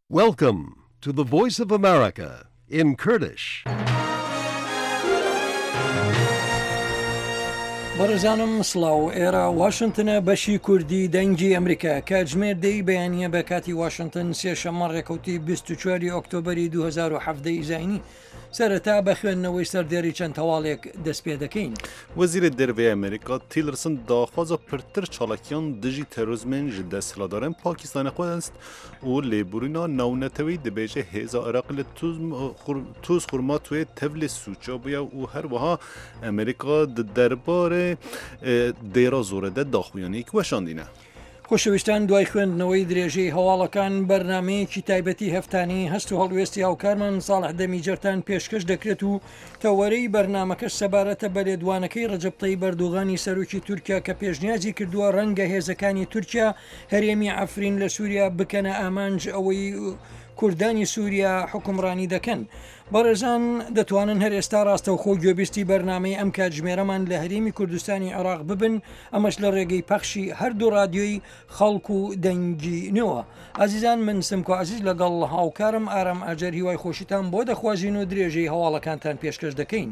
Welcome to the Voice of America in Kurdish. بەڕێزانم سڵاو ئێرە واشنگتنە بەشی کوردی دەنگی ئەمریکا کاتژمێر دەی بەیانیە بە کاتی واشنگتن سێشەمە ڕێکەوتی 24 ئۆکتۆبری 2017 زاینی سەرەتا بە خوێندنەوەی سەردێری چەند تەواڵێک دەست پێ دەکەین. وەزیرە دەرەوەی ئەمریکا تیلرسن داخوازە پرتر چالاکیان دژی تەروریزمên ji desthilatdarên Pakistanê xwest û lêborîna navnetewî dibêje hêza Iraqê li tûz xurma tuyê tevlê sûça bûye û her wiha Amerîka di derbarê dêra zorê de daxuyaniyek weşandîne. خۆشەویستان دوای خوێندنەوەی درێژەی هەواڵەکان بەرنمەیەکی تایبەتی هەفتانی هەست و هەڵوێستی هاوکارمان ساڵح دەمیجەرتان پێشکەش دەکرێت و تەوەرەی بەرنمەکەش سەبارەتە بە لێدوانەکەی ڕەجەب تەیب ئەردۆغانی سەرۆکی تورکیا کە پێشنیازی کردووە ڕەنگە هێزەکانی تورکیا هەرێمی ئەفرین لە سووریا بکەنە ئامانج ئەوەی کوردانی سووریا حکومڕانی دەکەن. بەڕێزان دەتوانن هەر ئێستا ڕاستەوخۆ گوێبیستی بەرنمەی ئەم کاتژمێرەمان لە هەرێمی کوردستانی عێراق ببن ئەمەش لە ڕێگەی پەخشی هەردوو رادیۆی خەڵک و دەنگینەوە. ئازیزان من سمکۆ عزیز لەگەڵ هاوکارم ئارام ئاجەر هیوای خۆشیتان بۆ دەخوازیین و درێژەی هەواڵەکانتان پێشکەش دەکەین.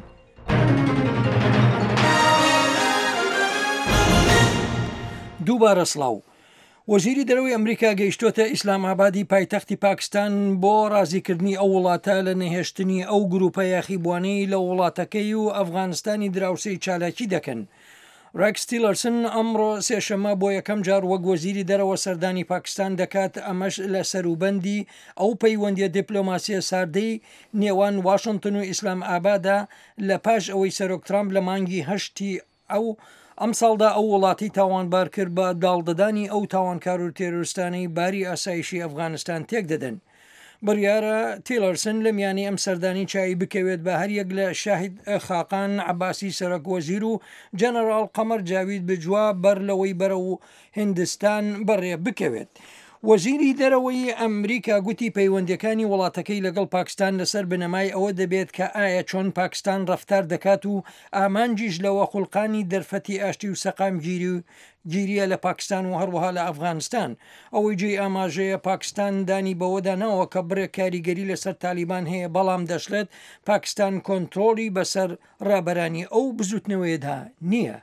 دووبارە سڵاو. وەزیری دەرەوەی ئەمریکا گەیشتۆتە ئیسلامابادی پایتەختی پاکستان بۆ ڕازیکردنی ئەو وڵاتە لە نەهێشتنی ئەو گروپە یاخیبوانەی لە وڵاتەکەی و ئەفغانستانی دراوسەی چالاکی دەکەن. ڕێکس تیلەرسن ئەمڕۆ سێشەمە بۆ یەکەم جار وەک وەزیری دەرەوە سەردانی پاکستان دەکات ئەمەش لە سەروبەندی ئەو پەیوەندیە دیپلۆماسیە ساردەی نێوان واشنگتن و ئیسلام ئابادا لە پاش ئەوەی سەرۆک ترامپ لە مانگی هەشتی ئەم ساڵدا ئەو وڵاتی تاوانبار کرد بە داڵدەدانی ئەو تاوانکار و تێرۆریستانەی باری ئاسایشی ئەفغانستان تێک دەدەن. بڕیارە تیلەرسن لە میانی ئەم سەردانی چای بکەوێت بە هەریەک لە شاهید خاقان عباسی سەرۆک وەزیر و جەنەڕاڵ قەمەر جاوید بجوا بەر لەوەی بەرە و هندستان بەڕێ بکەوێت. وەزیری دەرەوەی ئەمریکا گوتی پەیوەندیەکانی وڵاتەکەی لەگەڵ پاکستان لەسەر بنەمای ئەوە دەبێت کە ئایا چۆن پاکستان ڕەفتار دەکات و ئامانجیش لەوە خوڵقانی دەرفەتی ئاشتی و سەقام گیریە لە پاکستان و هەروەها لە ئەفغانستان. ئەوەی جێی ئاماژەیە پاکستان دانی بەوەدانەوە کە بڕێ کاریگەری لەسەر تالیبان هەیە بەڵام دەشڵێت پاکستان کۆنتترۆلی بەسەر ڕابەرانی ئەو بزوتنەوەیدا نییە.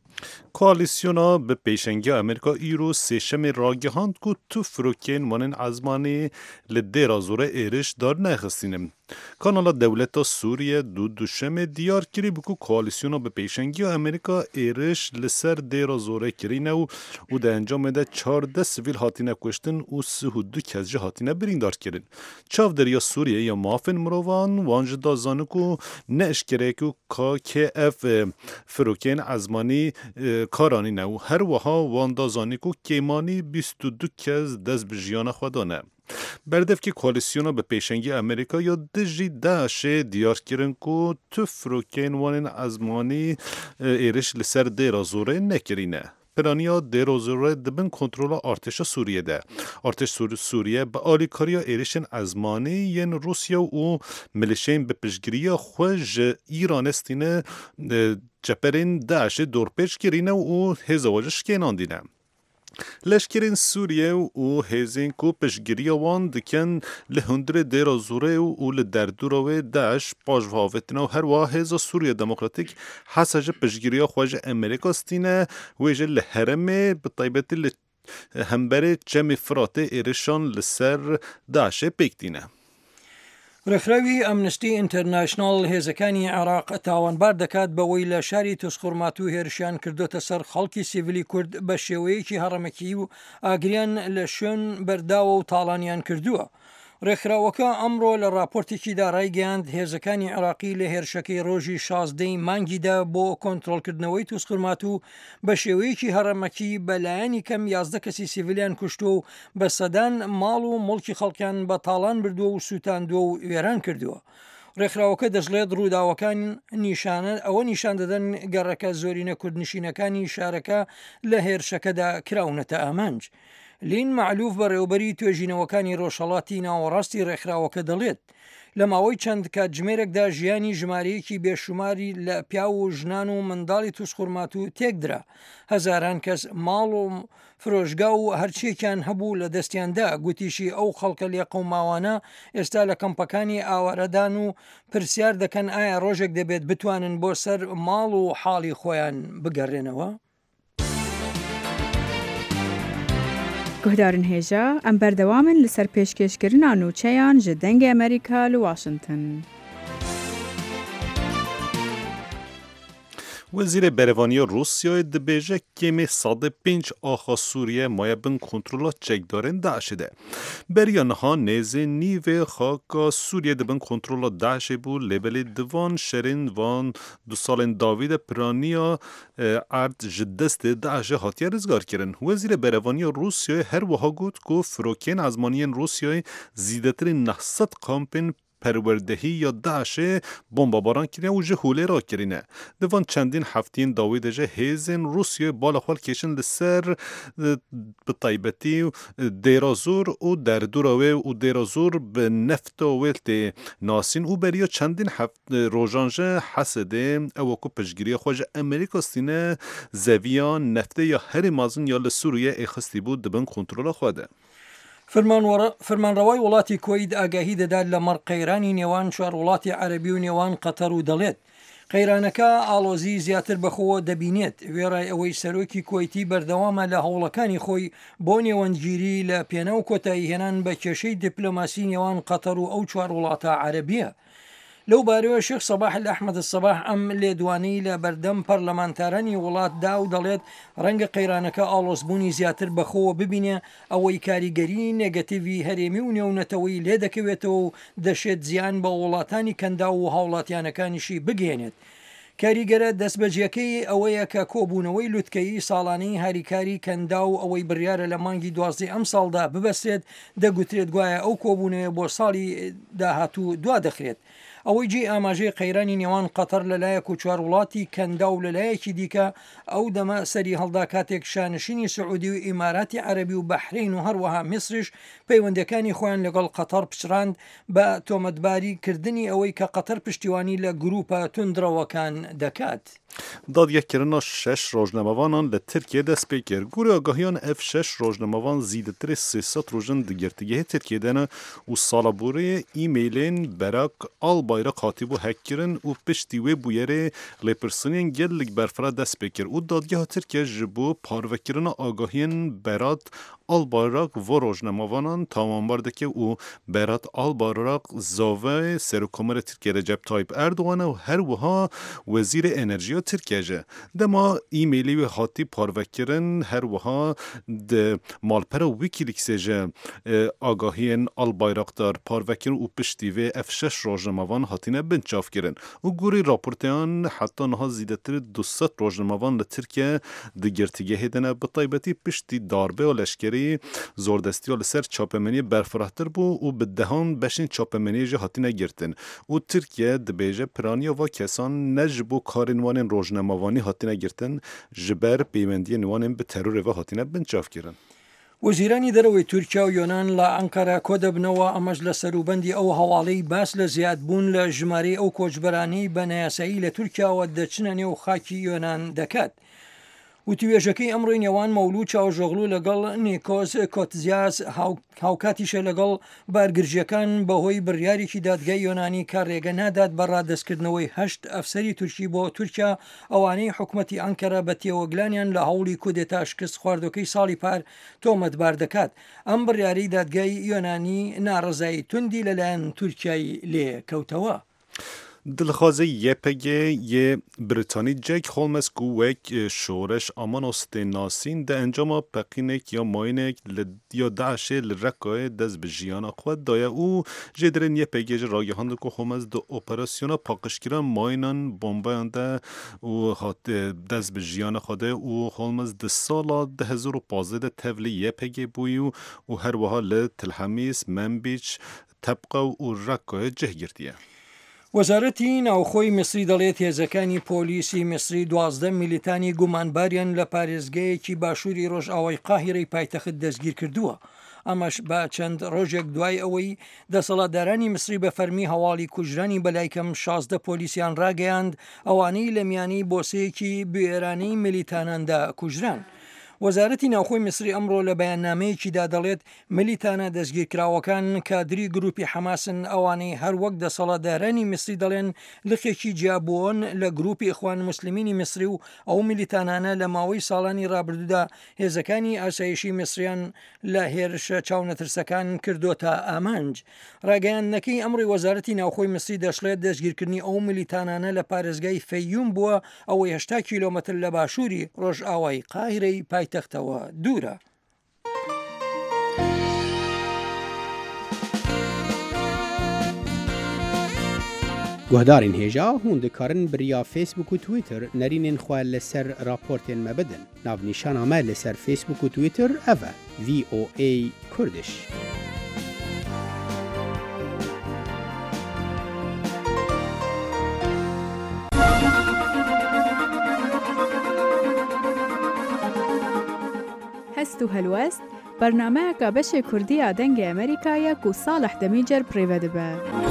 Koalisyona bi pêşengiya Amerîka îro sêşemê ragihand ku tu firokên wanên ezmanî li dêra zorê êriş darnexistînin. Kanala Dewleta Sûriye du duşemê diyar kirî ku koalisyona bi pêşengiya Amerîka êriş li ser dêra zorê kirîne û di encamê de 14 sivîl hatine kuştin û 32 kes jî hatine birîndar kirin. Çavderiya Sûriye ya mafên mirovan wan ji da zanin ku ne eşkereyek û KKF firokên ezmanî karanîne û her wiha wan da zanî ku kêmanî 22 kes dest bi jiyana xwe dane. Berdevkî koalisyona bi pêşengî Amerîka ya dijî Daişê diyar kirin ku tu firokên wanên ezmanî êriş li ser dêra zorê nekirîne. Piraniya dêra zorê dibin kontrola artêşa Sûriye'de. Artêş Sûriye bi alîkariya êrişên ezmanî yên Rusya û milîşeyên bi piştgiriya xwe ji Îranê stîne ceperên Daişê dorpêç kirîne û hêza we ji şikênandîne. Leşkerên Sûriye û hêzên ku piştgiriya wan dikin li hundirê dêra zorê û li derdora wê Daeş paşvehavetina û her wiha hêza Sûriya Demokratîk hesa ji piştgiriya xwe ji Amerîka stîne wê jî li herêmê bi taybetî li hemberê Çemê Firatê êrişan li ser Daişê pêk dîne. ڕێکخراوی ئەمنستی ئینتەرناشناڵ هێزەکانی عێراق تاوانبار دەکات بەوەی لە شاری توسخورمات و هێرشیان کردوتە سەر خەڵکی سیڤیلی کورد بە شێوەیەکی هەڕەمەکی و ئاگریان لە شوێن بەرداوە و تاڵانیان کردووە. ڕێکخراوەکە ئەمڕۆ لە راپۆرتێکیدا ڕایگەیاند هێزەکانی عێراقی لە هێرشەکەی ڕۆژی 16 مانگیدا بۆ کۆنتترۆلکردنەوەی توسخورمات و بە شێوەیەکی هەڕەمەکی بەلایەنی کەم 11 کەسی سیڤیلیان کوشتووە و بە سەدان ماڵ و مڵکی خەڵکیان بە تاڵان بردووە و سووتاندووە و وێران کردووە. ڕێکخراوەکە دەژڵێت ڕووداوەکان ئەوە نیشان دەدەن گەڕەکە زۆرینە کوردنشینەکانی شارەکە لە هێرشەکەدا کراونەتە ئامانج. لین معلوف بەڕێوەبەری توێژینەوەکانی ڕۆژهەڵاتی ناوەڕاستی ڕێکخراوەکە دەڵێت لە ماوەی چەند کاتژمێرێکدا ژیانی ژمارەیەکی بێشماری لە پیا و ژنان و منداڵی تووشخورمات و تێکدرا هەزاران کەس ماڵ و فرۆژگا و هەرچێکیان هەبوو لە دەستیاندا گوتیشی ئەو خەڵکە لێ قەوماوانە ئێستا لە کەمپەکانی ئاوارەدان و پرسیار دەکەن ئایا ڕۆژێک دەبێت بتوانن بۆ سەر ماڵ و حاڵی خۆیان بگەڕێنەوە. گهدارن هێژە ئەم بەردەوامن لەسەر پێشکەشکردنا نوچەیان ji dengê Amerîka li Washington. وزیر برهانی روسیای دبیجه کمی 105 آخا سوریه مایه بین کنترولات چک دارن داعش ده. بریانها نیزه نیوه خاکا سوریه دبین کنترولات داعش بود لبلی دوان شرین وان دو سالن داوید پرانیا ارد جدست داعش هاتیه رزگار کرن. وزیر برهانی روسیای هر وها گود که فروکین ازمانیین روسیای زیدتر 900 کامپین پروردهی یا داعش بمباران کرده و جهوله را کرده. دوان چندین هفتین داوید جه هیزن روسیه بالا خال کشن لسر بطایبتی دیرازور و دردوراوه و دیرازور به نفت و ویلت ناسین و بریا چندین هفت روژانجه حسده او کو پشگیری خوش امریکا سینه زویان نفته یا هر مازن یا لسوریه اخستی بود دبن کنترل خواده. فەرمانڕەوای وڵاتی کۆید ئاگاهی دەدات لە مەڕقەیرانی نێوان چوار وڵاتی عەرەبی و نێوان قەتەر و دەڵێت قەیرانەکە ئاڵۆزی زیاتر بەخۆوە دەبینێت وێڕای ئەوەی سەرۆکی کۆیتی بەردەوامە لە هەوڵەکانی خۆی بۆ نێوەندگیری لە پێنە و کۆتایی هێنان بە کێشەی دیپلۆماسی نێوان قەتەر و ئەو چوار وڵاتە عەرەبیە. لەو بارەوە شێخ سەباح ئەحمەد سەباح ئەم لێدوانەی لە بەردەم پەرلەمانتارانی وڵات دا و دەڵێت ڕەنگە قەیرانەکە ئاڵۆزبوونی زیاتر بەخۆوە ببینێ ئەوەی کاریگەری نێگەتیڤی هەرێمی و نێونەتەوەی لێ دەکەوێتەوە و دەشێت زیان بە وڵاتانی کەندا و هاوڵاتیانەکانیشی بگێنێت. کاریگەرە دەستبەجیەکەی ئەوەیە کە کۆبوونەوەی لوتکەی ساڵانەی هاریکاری کەندا و ئەوەی بڕیارە لە مانگی 12 ئەم ساڵدا ببەسێت دەگوترێت گوایە ئەو کۆبوونەوە بۆ ساڵی داهاتوو دوا دەخرێت. ئەوەی جێ ئاماژەی قەیرانی نێوان قەتەر لەلایەک و چوار وڵاتی کەندا و لەلایەکی دیکە ئەو دەمە سەری هەڵدا کاتێک شانشینی سعودی و ئیماراتی عەرەبی و بەحرین و هەروەها میسرش پەیوەندەکانی خۆیان لەگەڵ قەتەر پچڕاند بە تۆمەتباری کردنی ئەوەی کە قەتەر پشتیوانی لە گروپە توندرەوەکان دەکات. دادگەکردنا 6 ڕۆژنامەوانان لە ترکیە دەست پێ کرد. گوری ئاگاهیان ev 6 ڕۆژنامەوان زیدتر 300 ڕۆژن دگرتگەهی ترکیەدەنە و ساڵەبورێ ئیمەیلên berak Albayrak hatibû hekkirin û piştî wê bûyerê lêpirsînên gelek berfira dest pê kir û dadgeha Tirkiye ji bo parvekirina agahiyên Berat Albayrak vo rojnamavanan tamambar dike û Berat Albayrak zavê Serokkomara Tirkiye Recep Tayyip Erdoğan û her wiha Wezîrê Enerjiya Tirkiye ji. Dema îmêlê wê hatî parvekirin her wiha di malpera Wikileaksê ji agahiyên Albayraktar parvekirin û piştî vê ev 6 rojnamavan hatine binçavkirin. û gurî raporteyan heta niha zîdetir 200 rojnamavan li Tirkiye di girtîgehê de ne bi taybetî piştî darbe leşkerî zordestiya li ser çapemeniyê berfirahtir bû û bi dehan beşên çapemeniyê jî hatine girtin. û Tirkiye dibêje piraniya va kesan ne ji bo karên wan ên rojnamavanî hatine girtin ji ber peywendiyên wan ên bi terorê ve hatine binçavkirin. وەزیرانی دەرەوەی تورکیا و یۆنان لە ئەنقەرە کۆ دەبنەوە ئەمەش لە سەروبەندی ئەو هەواڵەی باس لە زیادبوون لە ژمارەی ئەو کۆچبەرانەی بە نایاسایی لە تورکیاوە دەچنە نێو خاکی یۆنان دەکات. وتوێژەکەی ئەمڕۆی نێوان مەولود چاوژۆغلو لەگەڵ نیکۆس کۆتزیاس هاوکاتیشە لەگەڵ بارگرژیەکان بەهۆی بڕیارێکی دادگای یۆنانی کە ڕێگە نادات بە ڕادەستکردنەوەی 8 ئەفسەری تورکی بۆ تورکیا ئەوانەی حکوومەتی ئەنکەرە بە تێوەگلانیان لە هەوڵی کودێتا شکست خواردەکەی ساڵی پار تۆمەتبار دەکات. ئەم بڕیاری دادگای یۆنانی ناڕزایی توندی لەلایەن تورکیای لێ کەوتەوە. دلخوازه YPG یه بریتانی جک هولمز کو وک شورش آمانوست ناسین ده انجام پقینک یا ماینک یا داعش لرکای دست به جیان خود دایا او جدرن YPG راگهاند کو هولمز دو اپراسیونا پاکشگیران ماینان بمبایان ده و دست به جیان خوده و هولمز ده سالا 2015 تفلی YPG بویو و هر وحال تلحمیس منبیچ طبقه و رکای جه گردیه. وەزارەتی ناوخۆی میسری دەڵێت هێزەکانی پۆلیسی میسری 12 میلیتانی گومانباریان لە پارێزگایەکی باشووری ڕۆژئاوای قاهیرەی پایتەخت دەستگیر کردووە. ئەمەش با چەند ڕۆژێک دوای ئەوەی دەسەڵاتدارانی میسری بە فەرمی هەواڵی کوژرانی بەلایکەم 16 پۆلیسیان ڕاگەیاند ئەوانەی لە میانی بۆسەیەکی بێرانەی میلیتاناندا کوژران. وەزارەتی ناوخۆی میسری ئەمڕۆ لە بەیاننامەیەکیدا دەڵێت میلیتانە دەستگیرکراوەکان کادری گروپی حەماسن ئەوانەی هەروەک دەسەڵاتدارانی میسری دەڵێن لقێکی جیابوون لە گروپی ئیخوان موسلیمینی میسری و ئەو میلیتانانە لە ماوەی ساڵانی ڕابردوودا هێزەکانی ئاسایشی میسریان لە هێرشە چاونەترسەکان کردوتە ئامانج. ڕاگەیاندنەکەی ئەمڕۆی وەزارەتی ناوخۆی میسری دەشڵێت دەستگیرکردنی ئەو میلیتانانە لە پارێزگای فەیوم بووە ئەوەی 80 کیلۆمەتر لە باشووری ڕۆژئاوای قاهیرەی پایتەختەوە دوورە. گوهدارین هێژا هون دikarin biriya Facebook و Twitter nərînên xwe li ser raportên me bidin. Navnîşana me li ser Facebook û Twitter ev e VOA Kurdish. هەست و هەلوەست بەرنامەیەکە بەشێ کوردیە دەنگی ئەمریکایە و ساڵح دەمیجەر پڕێوە دەبە.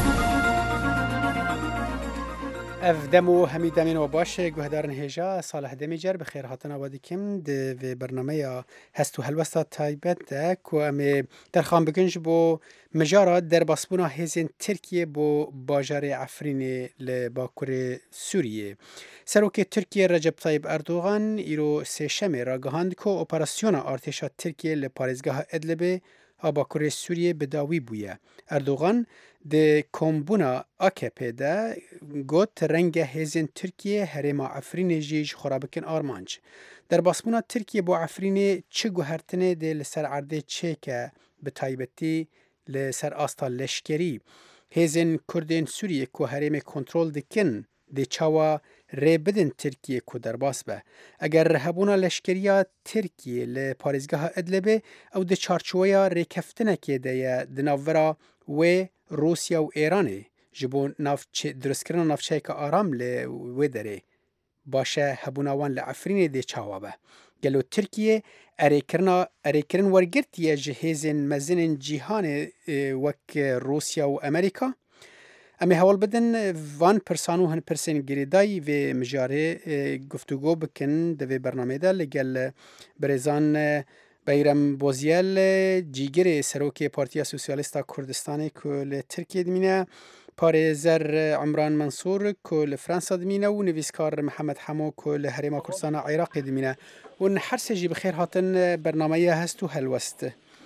ev dem û hemî demên we baş e guhdarin hêja Salih Demîcer bi xêr hatina we dikim di vê bernameya hest û helwesta taybet de ku em ê derxan bikin ji bo mijara derbasbûna hêzên Tirkiye bo bajarê Efrînê li Bakurê Sûriyê. Serokê Tirkiye Recep Tayyip Erdogan îro sêşemê ragihand ku operasyona artêşa Tirkiye li parêzgeha Idlibê a Bakurê Sûriyê bi dawî bûye. Erdogan di kombûna AKP de got renge hêzên Tirkiye herêma Efrînê jî ji xwe re bikin armanc. Derbasbûna Tirkiye bo Efrînê çi guhertinê dê li ser erdê çêke bi taybetî li ser asta leşkerî. Hêzên Kurdên Sûriyê ku herêmê kontrol dikin dê çawa rê bidin Tirkiye ku derbas be. Eger hebûna leşkeriya Tirkiye li parêzgeha Idlibê ew di çarçoveya rêkeftinekê de ye di navbera wê Rusya û Îranê ji bo durustkirina navçeyeka aram li wê derê. Baş e hebûna wan li Efrînê dê çawa be. Gelo Tirkiye erêkirin wergirtiye ji hêzên mezinên cîhanê wek Rusya û Amerîka. Em ê hewl bidin van pirsan û hin pirsên girêdayî vê mijarê guftûgo bikin di vê bernamê de li gel birêzan Beyrem Bozyel cîgirê Serokê Partiya Sosyalîst a Kurdistanê ku li Tirkiye dimîne, parêzer Imran Mansûr ku li Fransa dimîne û nivîskar Mihemed Hemo ku li Herêma Kurdistana Iraqê dimîne. Hûn her sê jî bi xêr hatin bernameya hest û helwest.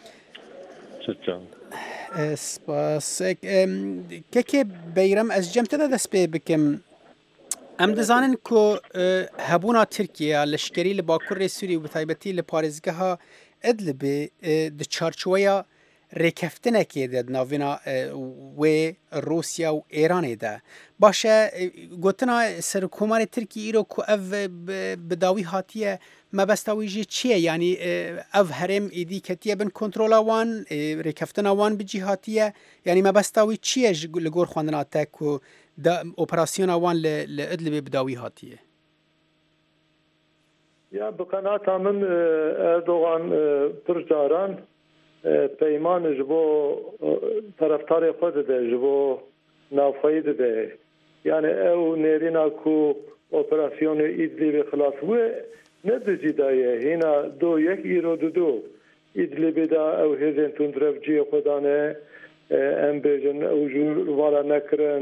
Spas. Kekê Beyrem ez cem te de dest pê bikim. Em dizanin ku hebûna Tirkiye leşkerî li Bakurê Sûriyê bi taybetî li parêzgeha Idlibê di çarçoveya rêkeftinekê de di navîna wê Rusya û Îranê de. Baş e gotina Serokkomarê Tirkiyê îro ku ev bi dawî hatiye mebesta wî jî çi ye? Yanî ev herêm êdî ketiye bin kontrola wan, rêkeftina wan bi cî hatiye? Yanî mebesta wî çi ye li gor xwendina te ku operasyona wan li Idlibê bi dawî hatiye? Ya bi qenata min Erdogan pir caran peyman ji bo taraftarê xwe dide, ji bo navxweyî dide. Yani ew nêrîna ku operasyonê Idlibê xilas wê ne dicî daye hêna do yek îro dido. Idlibê de ew hêzên tundrevciyê xwe dane, em bêjin ew jî vala nekirin.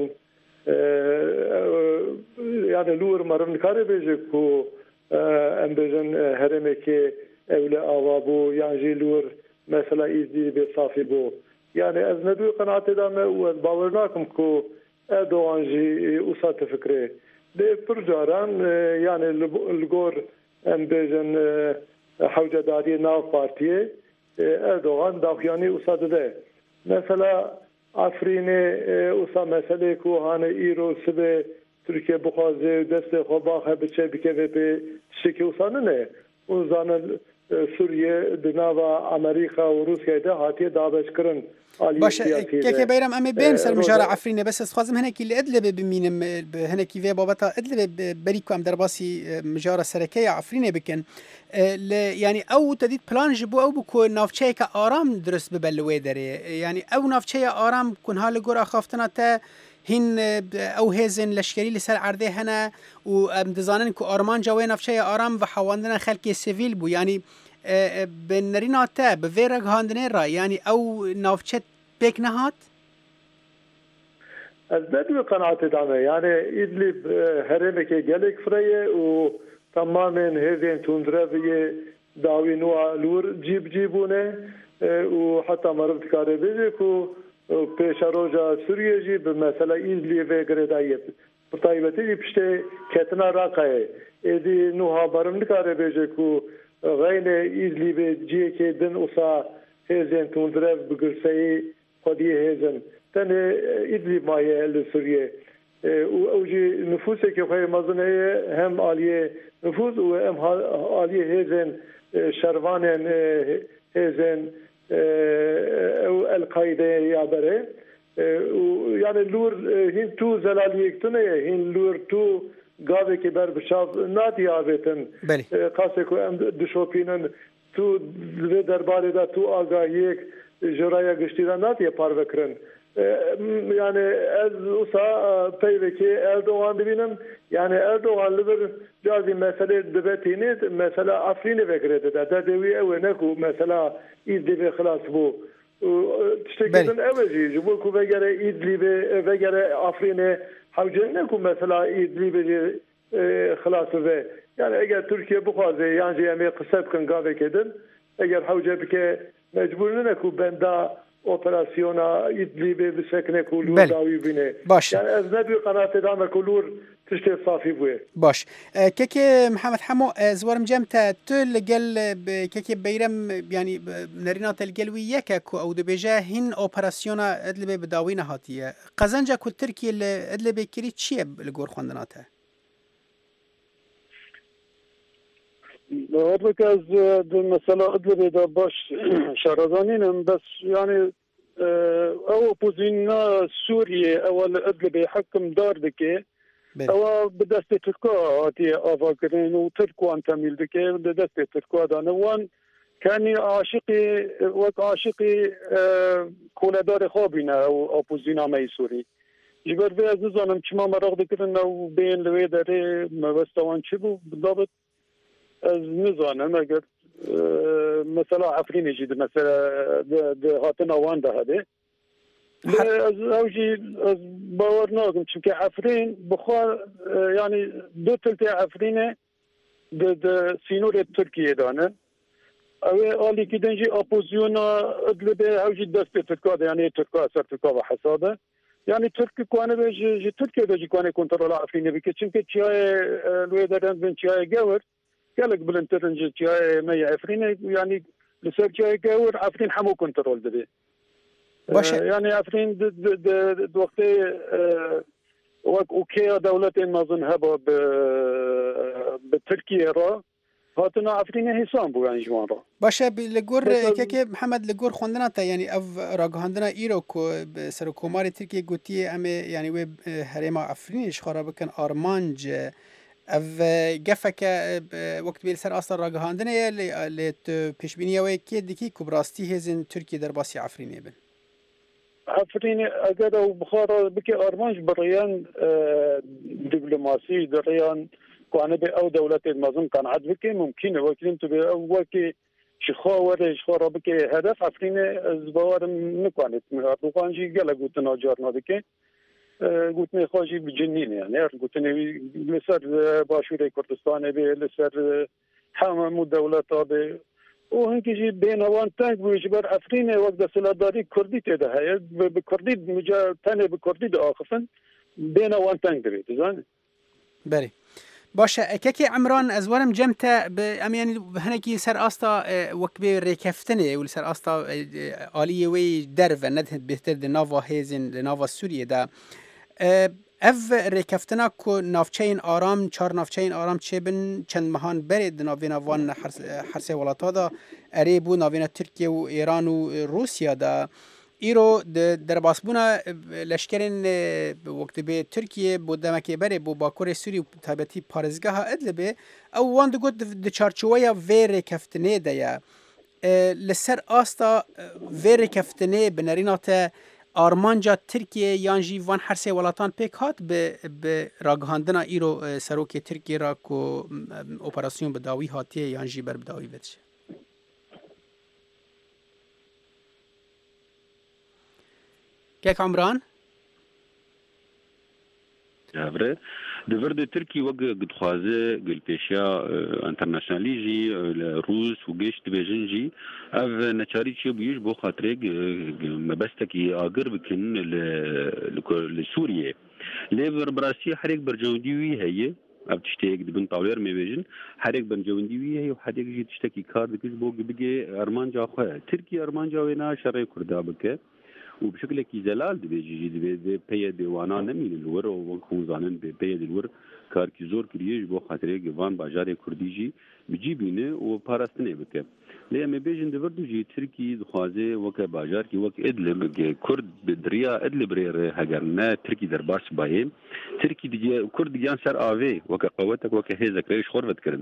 Yani lûr merim nikare bêje ku em bêjin herêmekê ew li ava bû yan jî lûr mesela Idlibê safî bû. Yani ez nedû qenaatê da me û ez bawer nakim ku Erdogan jî wisa tifikirê. Lê pir caran yani li gor em bêjin hewcedariyê nav partiyê Erdogan daxuyanî wisa dide. Mesela Efrînê wisa meselê ku hane îro sibê Türkiye bixwaze destê xwe baxe biçe bikeve pê tişekî wisa nine. û zanin سوریه دناوا امریکا و روسیه ده هاتی دابش کرن باشه که بیرم امی بین سر مجار عفرینه بس خوازم هنکی لادلب ببینم هنکی وی بابتا ادلب بریکو ام درباسی مجار سرکه عفرینه بکن يعني او تدید پلان جبو او بکو نافچه که آرام درست ببلوه داره يعني او نافچه آرام کن حال گور اخافتنا تا هین او هزن لشکری لسر عرضه هنه و دزانن که آرمان جوه نافچه آرام و حواندن خلق سیویل بو يعني بنرينا تا بفيرق هاندنين را يعني او نافچت بيك نهات البدو قناعة دعمه يعني إدلب هرمك جالك فرية وتماما هذين تندربية داوي نوع لور جيبونه وحتى مربط كاربيجك وبيش روجا سوريا جيب مثلا إدلب غرداية بطايبتي بشتي كتنا راقه إدي نوها برم كاربيجك غين إدلب جيكي دن أصا هزين تندرب بقرسي قديه هزن تنه إدلب مايه لسوريا وأوجي نفوسك يخي مظنية هم عالية نفوس وهم عالية هزن شروانين هزن أو القاعدة يعبره يعني اللور هين تو زلاليك تنه هين لور تو قاضي كبار بشاف نادي عابتن قاسكو ام دشوبينن تو درباري دا تو آگاهيك جرايا قشتيرا نادي پاروكرن يعني از اوسا پیوكي اردوغان ببينم يعني اردوغان لبر جازي مسألة دبتينيت مسألة عفريني بكريت دا دوي او نكو مسألة ايد دبي خلاص بو تشتكيتن اوجي جبولكو بگره ايد لبي بگره عفريني حوجنكم مثلا إدلب خلاص به يعني اگر تركيا بخوازه يعني جميع قصب كن قاوه كدن اگر حوجه بك مجبور نكو بندا اوبراسيونا إدلب بسكنه كلور داوي بينه يعني از نبي قناة دامه كلور تشتي صافي بوه باش كيكي محمد حمو زوارم جمتا تل قل كيكي بيرم يعني نرينات القلوية كاكو او دبجا هن اوبراسيونا ادلبي بداوين هاتيه قزنجا كو تركي ادلبي كري تشيب لغور خواندناتها هادلك از مثلا ادلبي دا باش شارزانين بس يعني او بوزينا سوريا اول ادلبي حكم دار دكي او بدست تركا هاتي آفاقرين و تركوان تميل دكي بدست تركا دانوان كاني عاشقي وك عاشقي كولدار خوابينا او اپوزينا مي سوري جبر في عزيزانم چما مراغ دكرن او بين لوي داري مبستوان چبو بالضبط از نزانم اگر مثلا عفرين يجيد مثلا هاتنا وان ده هده از اوجي از باور ناكم چونكي عفرين بخار يعني دو تلتي عفرينه د سينور تركيا دانه او آلی که دنجي اپوزيونا ادلب اوجي دست تركا يعني تركا اثر تركا وحسابه يعني تركي كونه بيجي تركيا بيجي كونه كنترول عفرينه بك چونكي چاي الويدرن بن چاي جاور قالك بلنترنج چاي مي عفرينه يعني لسر چاي جاور عفرين حمو كنترول دبي يعني عفرين د وقتي وكيا دولتين ما ظن هبا بتركيا را هاتنا عفرين حسام بو يعني جوان را باشه لگور که محمد لگور خوندنا تا يعني اف راگهاندنا ایرو کو سر کومار ترکیه گوتی ام يعني و هرما عفرینش خراب کن آرمانج اف گفک وقت بیل سر اصلا راگهاندنا لت پیشبینی و کی دکی کبراستی هزن ترکیه در باسی عفرینه بن عفرين اگر او بخار بك ارمانج بريان دبلوماسي دريان كان به او دولة المازن كان عد بك ممكن وكلمت به او وكي شخاور شخور بك هدف عفرين زبار نكانت مغاطوقانجي قال قلتنا جارنا بك قلتني خاجي بجنين يعني قلتني لسر باشوري كردستان به لسر حامم الدولة به وهنكي بين وان تانك بيجبر عفرين وقت سلاداري كردي تده هي بكردي مجا تاني بكردي داخفن بين وان تانك دريت زين بري باشه كيكي عمران ازوارم جمتا يعني هنكي سر استا وكبي ريكفتني ولا سر استا آليه وي درف ندهت بهتر نافا هيزن نافا سوريا دا اف ریکفتنا کو نافچین آرام چار نافچین آرام چه بن چند مهان برید ناوینا وان حرس ولاتا دا اری بو ناوینا ترکیه و ایران و روسیا دا ایرو در باسبونا لشکرین وقت به ترکیه بو دمکی بری بو باکور سوری و تایبتی پارزگاه ادلبه او وان دو گود د چارچویا وی ریکفتنه دیا لسر آستا وی ریکفتنه بنرینات آرمانجا ترکیه یانجی وان هر ولاتان پیک هات به راگهاندنا ایرو سروک ترکیه را کو اپراسیون بداوی هاتیه یانجی بر بداوی بدشه كيف عمران؟ هفره دفرد تركي وقع قد خوازه قل بيشا انترناشنالي جي روس وقيش تبيجنجي اف نچاري چي بيش بو خاطرق مبستكي آقر بكن لسوريا ليبر براسي حريق برجوديوي هي اب تشتيك دبن طاولير ميبيجن حريق برجوديوي هي وحريق جي تشتكي كار دكش بو بيجي ارمانجا خواه تركي ارمانجا وينا شرعي كردا بك وبشكل كي زلال دبيجي دبي بي ديوانا نمين الور وخوزانن بي الور کار کی زور کریج بو خاطر گوان بازار کردیجی بجیبینه و پاراستنه بک لی ام بیجن دوردو جی ترکی خوازه وک بازار کی وک ادلب کرد بدریا ادلب ر هگرنا ترکی در باس بایم ترکی دی کرد دیان سر اوی وک قوتک وک هزا کریش خورت کرن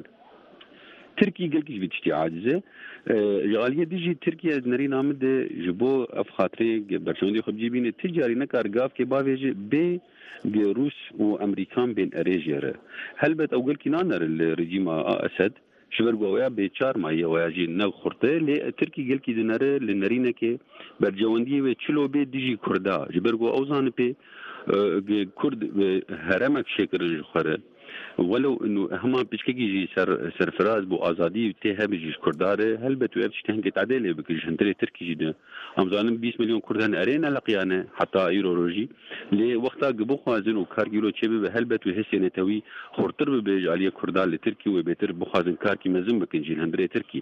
تركي قال كيش بتشتي عاجزه غاليه ديجي تركيا نري نامد جبو اف خاطري برشوندي خب جيبين تجاري نكار غاف كي باويجي بي روس وامريكان بين اريجيره هل بت اوغل كينانر الرجيم اسد شبرغويا بيچار مايه وياجي نو خرطه لي تركي قال كي دينار لنرينا كي برجوندي وچلو بي ديجي كردا جبرغو اوزان بي كرد هرمك شكر خره ولو انه هما بشكي جي سرفراز بو ازادي تي بيجي كردار هل بتو اف تهنك تعديله بكش هنتري تركي جدا امزان 20 مليون كردان ارينا لقيانه حتى ايرولوجي لي وقتا قبو خوازن وكارجيلو تشبي هل بتو حسين توي خرطر بيج عليه كردان لتركي وبيتر بخازن كاركي مزم بكنجي هندري تركي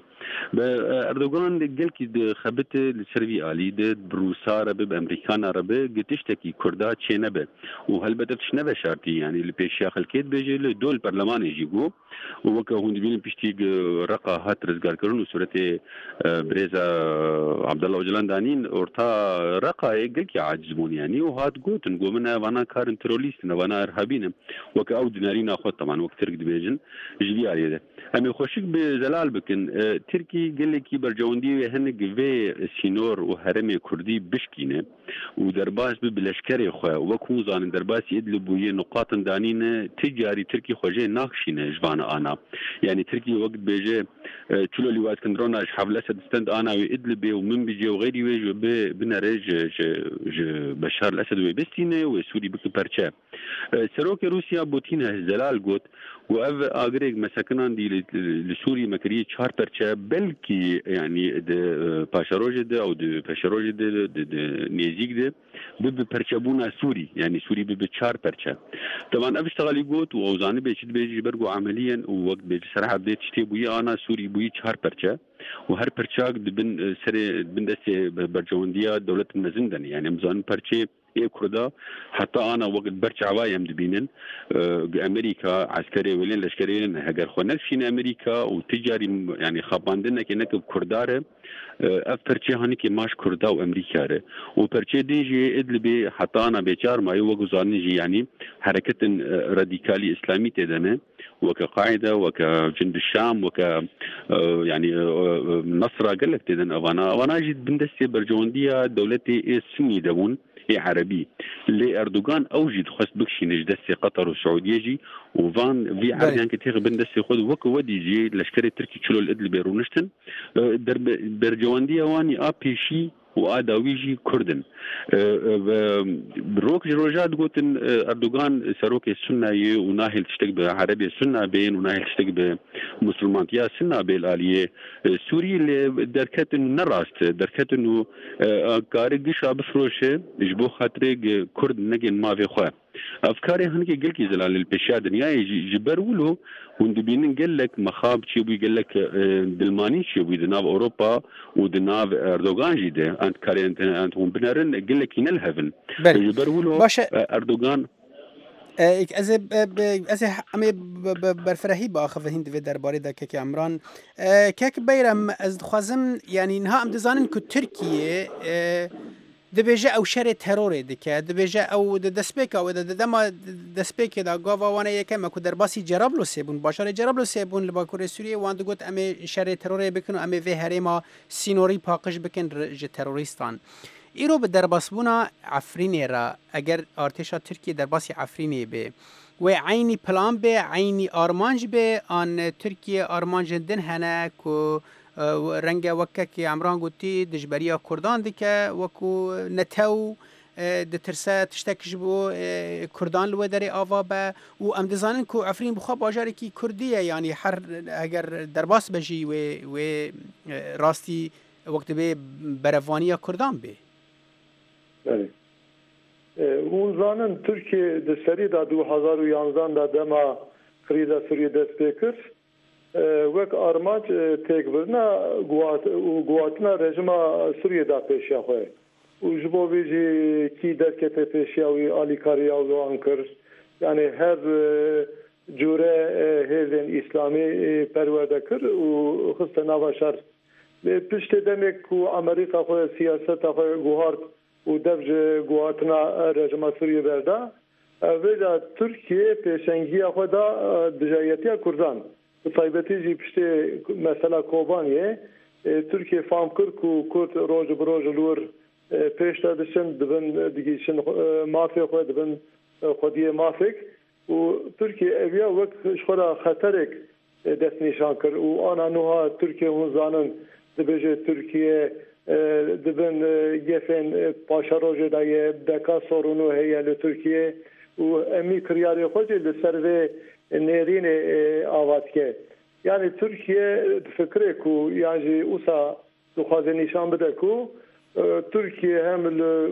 اردوغان قال كي خبت السربي علي د بروسار بامريكان عرب قتشتكي كردا تشنبه وهل بتفتش نبه شرطي يعني اللي بيش ياخل كيد بيجي دول برلمان يجيبو وكا هون بين بيشتي رقا هات رزقار كرون سورته بريزا عبد الله وجلان دانين اورتا رقا قال كي عاجزمون يعني وهات قوت نقومنا وانا كارن تروليست وانا ارهابيين وكا او دينارين اخذ طبعا وقت ترك دبيجن جدي عليه ده امي خوشك بزلال بكن تركي قال لك برجوندي هنك في سينور وهرمي كردي بشكينه ودرباس بلشكري خو وكون زان درباس يدلبو نقاط دانين تجاري تركي خوجه ناخشينه جوانا انا يعني تركي وقت بيجي تشلو لواء اسكندرونه حفله اسد ستند انا وادلبي ومن بيجي وغيري ويجي بنرج بشار الاسد وبستينه وسوري بكبرچا سروك روسيا بوتين زلال قوت واف اغريق مسكنان دي لسوري مكريه 4 برچا بلكي يعني د باشاروج ده او د باشاروج ده نيزيك ده ببرچابونا سوري يعني سوري ب 4 برچا طبعا اف اشتغل قوت ووزاني بيجي برغو عمليا ووقت بيجي صراحه بديت تشتي بويا انا سوري بوي 4 برچا وهر برچاك بن سري بن دسي برجونديا دوله مزندن يعني مزان برچي ايه كردا حتى انا وقت برچ عوايم دبينن امريكا عسكري ولين لشكريين هجر خونك فين امريكا وتجاري يعني خباندنا كنك بكرداره افرچه هني كي ماش كردا وامريكا ره وبرچه ديجي ادلبي حتى انا بيچار ما يوغزانجي يعني حركه راديكالي اسلامي تدنه وكقاعده وكجند الشام وك يعني نصر قال لك تدن وانا جيت بندسي برجونديه دولتي سني دون عربي اللي اردوغان اوجد خاص بكشي نجدسي قطر والسعوديه جي وفان في عربيان كتير بندسي خذ وك ودي جي لشكري تركي تشلو الادلبي رونشتن برجوانديه واني ابيشي واداويجي كردن بروك جروجات قلت اردوغان سروك السنه وناهل تشتق بعربي السنه بين وناهل تشتق بمسلمان يا سنه بالاليه سوري اللي دركت نراست دركت انه كارجيش بفروشه جبو خاطري كرد نجن ما في خو افكاري هنكي قال كي زلال البشا دنيا جبرولو وندبين قال لك مخاب شي بي قال لك دلماني شي بي دناف اوروبا ودناف اردوغان جيده انت كاري انت بنرن قال لك ينلهفن جبرولو اردوغان از امی برفرهی با آخه هند و درباره دا که عمران که بیرم از خوازم یعنی اینها ام دزانن که ترکیه دبیجه او شر تروره دکه دبیجه او دسپیک او دما دسپیک دا گاوا وانه یکم کو در باسی جرابلوس بون باشار جرابلوس بون لباکور سوریه وان دگوت امی شر تروره بکن امی و هریما سینوری پاکش بکن ج تروریستان ایرو به درباسبونا عفرینی را اگر ارتشا ترکیه درباسی عفرینی به و عینی پلان به عینی آرمانج به آن ترکیه آرمانج دن هنه کو رنگ وکه که عمران گوتی دجبریا کردان دیکه وکو نتو دترسه تشتکش بو کردان لو دری آوا به و ام دزانن کو عفرین بخوا باجاری کی کردیه یعنی هر اگر درباس بجی و راستی وقت به بروانی کردان به بله اون زانن ترکیه دسری دا 2011 دا دما کریزا سوریه دست بکر وک آرماج تکبرنا گواتنا رژیما سوریه دا پیشیا خواه و جبو بیجی کی درکت پیشیاوی آلیکاریا و انکر یعنی هر جوره هیزن اسلامی پرورده کر و خست نواشر پشت دمک کو امریکا خواه سیاست خواه گوهارد و دفج گواتنا رژیما سوریه برده و دا ترکیه پیشنگی خود دا دجایتی کردان طایبتی جی پشت مثلا کوبانیه ترکیه فهم کرد که کرد روز بروز لور پیش دادشن دبن دیگیشن مافی خود دبن خودی مافک و ترکیه اویا وقت خورا خطرک دست نشان کرد و آنا نوها ترکیه هون زانن دبجه ترکیه دبن گفن پاشا روز دایه دکا سورونو هیه لترکیه و امی کریاری خودی لسروه نرین آوات که یعنی ترکیه فکره کو یعنی اوسا دخواز نشان بده کو ترکیه هم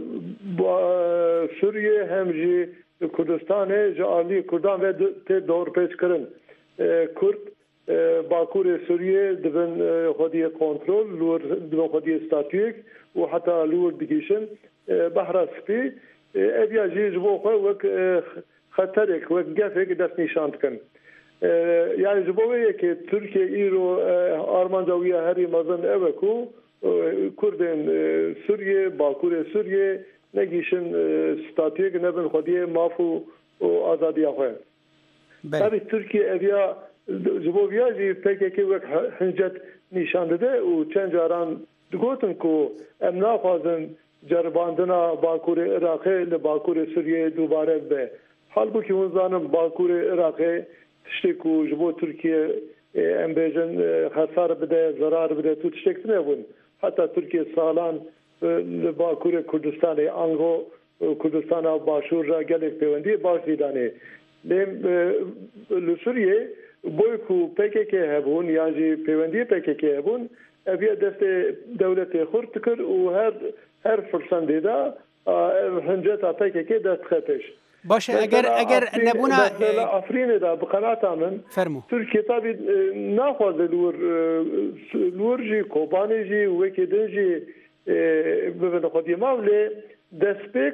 سوریه هم جی کردستان جالی کردان و دور پیش کرن کرد باکور سوریه دبن خودی کنترل لور دبن خودی استاتیک و حتی لور دیگیشن بحر سپی ابیا جی جبو خواه وک خطرك وقفك دست نشانت كن يعني جبوية كي تركيا إيرو أرمانجاوية هري مظن أبكو كردن سوريا باكور سوريا نجيشن ستاتيك نبن خديه مافو وآزادية خواه تابي تركيا أبيا جبوية جي PKK وك حنجت نشان ده و چند جاران دقوتن كو امنا خوازن جرباندنا باكور عراقي لباكور سوريا دوباره به halbuki o zaman Bakur Irak'e işte ku jbo Türkiye embejin hasar bide zarar bide tut şeklinde bun hatta Türkiye sağlan Bakur Kürdistan'ı Ango Kürdistan'a başvurca gelip pevendi başidane dem Suriye boyku PKK hebun yani pevendi PKK hebun eviye deste devleti xurtkir و her fırsatında da hınceta PKK dest xeteş باشه اگر نبونا افرین دا بقناعتا من فرمو ترکیه طبعا نخوازه لور جی کوبانی جی وکی دن جی ببین خودی ماوله دسپیک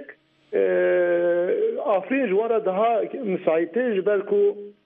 افرین جوارا daha مساعته جبل کو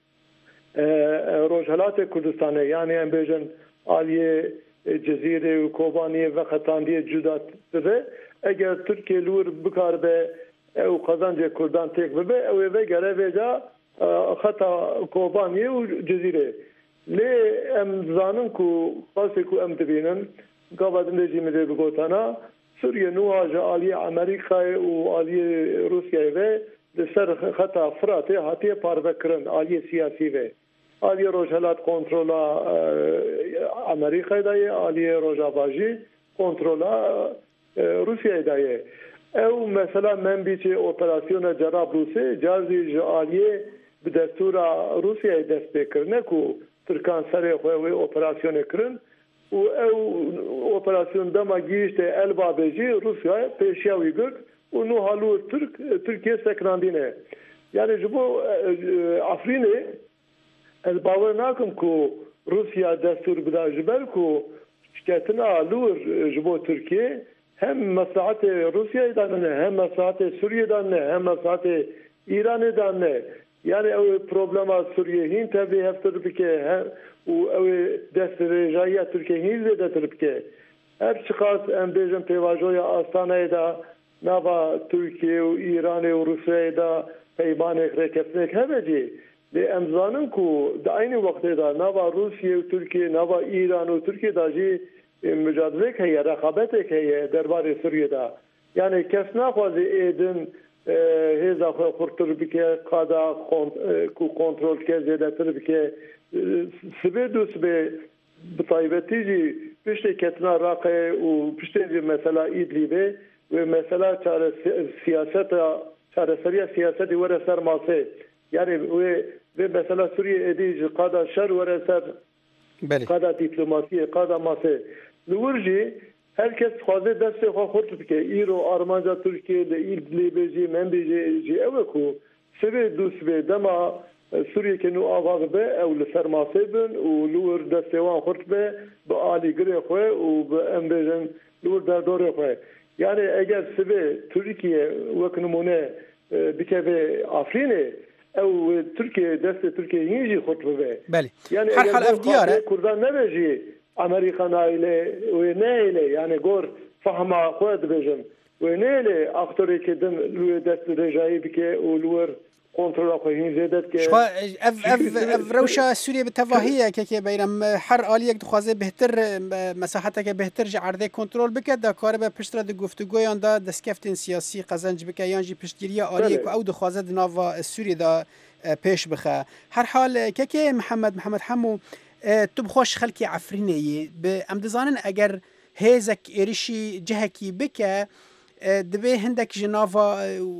روجهلات کردستانه یعنی ام بیجن آلیه جزیره و کوبانی و خطاندیه جدات بده اگر ترکیه لور بکار به او قزانجه کردان تک ببه او ve gere veca xata Kobaniye u cezire le em zanın ku qase ku em dibinin gavadın rejimi de bigotana Suriye nuhaja aliye Amerika u aliye Rusya ve ser xata Fırat'e hatiye parve kirin aliye siyasi ve aliye rojhelat kontrola Amerika daye aliye rojavaji kontrola Rusya daye او مثلا من بیچه اپراسیون جرابلوسه جازی جالیه به دستور روسیه دست بکرنه که ترکان سر خواه اپراسیون کرن و او اپراسیون دما گیشت البابجی روسیه پیشیاوی گرد و نو حالو ترکیه سکناندینه یعنی جبو افرینه از باور ناکم که روسیه دستور بدا جبل که شکتنا لور جبو ترکیه hem maslahat Rusya'dan hem maslahat Suriye'den hem maslahat ایران دانه یعنی او پروبلما سوریه هین تبی هفتر بکه و او دست رجایی ترکیه هین زده تربکه هر چقدر ام بیجم پیواجوی آستانه دا نوا ترکیه و ایران و روسیه دا پیمان رکفنک همه جی لی امزانن کو دا این وقت دا نوا روسیه و ترکیه نوا ایران و ترکیه دا جی مجادله که یا رقابت که دربار سوریه دا یعنی کس نخوازی ایدن هزا خورتر بکه قادا کنترل که زیده تر بکه سبه دو سبه بطایبتی جی پشت کتنا راقه و پشت جی مثلا ایدلیبه و مثلا چاره سریع سیاستی وره سر ماسه یعنی و مثلا سوریه ایدی قادا شر وره سر قادا دیپلوماسی قادا ماسه نورجی هر کس خوازه دست خورد بکه ایرو آرمانجا ترکیه لیبه جی من بیجی اوه کو سبه دو سبه دما سوریه که نو آواغ به او لسرماسه بن و لور دستوان خورد به آلی گره خواه و به امبیجن لور در دوره خواه یعنی اگر سبه ترکیه وکنمونه بکه به آفرینه او ترکیه دست ترکیه هینجی خورد به یعنی اگر خواهد کردان نبیجی امریکا نایله و نایله یعنی گور فهمه خود بجن و نایله اکتری که دم لوی دست رجایی بکه و لور کنترل خواهیم زیادت که اف روشا سوریه بتواهیه که بیرم هر آلیک دخوازه بهتر مساحته که بهتر جعرده کنترل بکه دا کار به پشتر د گفتگویان دا دسکفتن سیاسی قزنج بکه یانجی پشتگیری آلیک او دخوازه دناوا سوریه دا پیش بخه هر حال که محمد حمو تو بخوش خلکی عفرینه به امدزانن اگر هیزک ایریشی جهکی بکه دبی هندک جناوا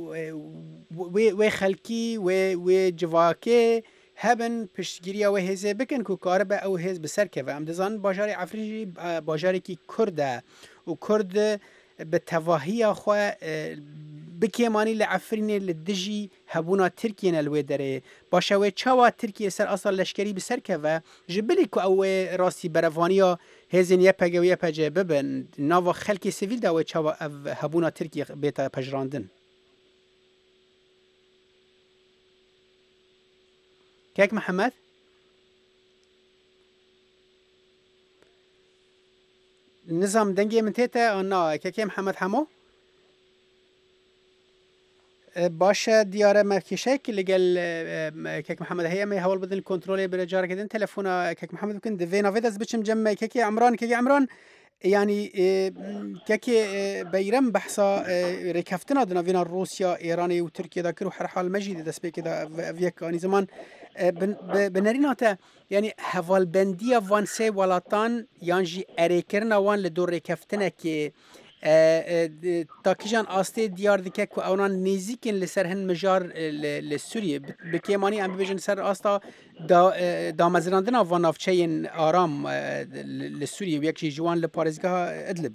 و خلکی و جواکه هبن پشتگیری و هیزه بکن که کار به او هیز بسر که و امدزان باجار عفرینی باجاری که کرده و کرد به تواهی خواه بکیمانی لعفرینی لدجی هبونا ترکیه نلوی داره باشه و چاوا ترکیه سر اصلا لشکری بسر که و جبلی که او راستی بروانیا هزین یه پگه و یه پجه ببن ناوا خلکی سیویل دا و چاوا هبونا ترکیه بیتا پجراندن کیک محمد؟ نظام دنگی من تیتا آنا که محمد حمو باشه دیاره مرکشه که لگل که محمد هيا ما هول بدن الكنترول برجار كده تلفونا که محمد ممكن دفينا فيداس بتشم جمع که عمران يعني که بيرم بحثا ركفتنا دنا فينا روسيا ايراني وتركيا ذاكر وحر حال مجيد دس بك كده فيك اني زمان بنريناته يعني هوال بنديه وان سي ولاتان يانجي اريكرنا وان لدور ركفتنا که تاکیجان آسته دیار دکه که اونان نزیکن لسر هن مجار لسوریه بکیمانی ام بیجن سر آستا دا مزراندن آوان افچین آرام لسوریه و یکی جوان لپارزگاه ادلبه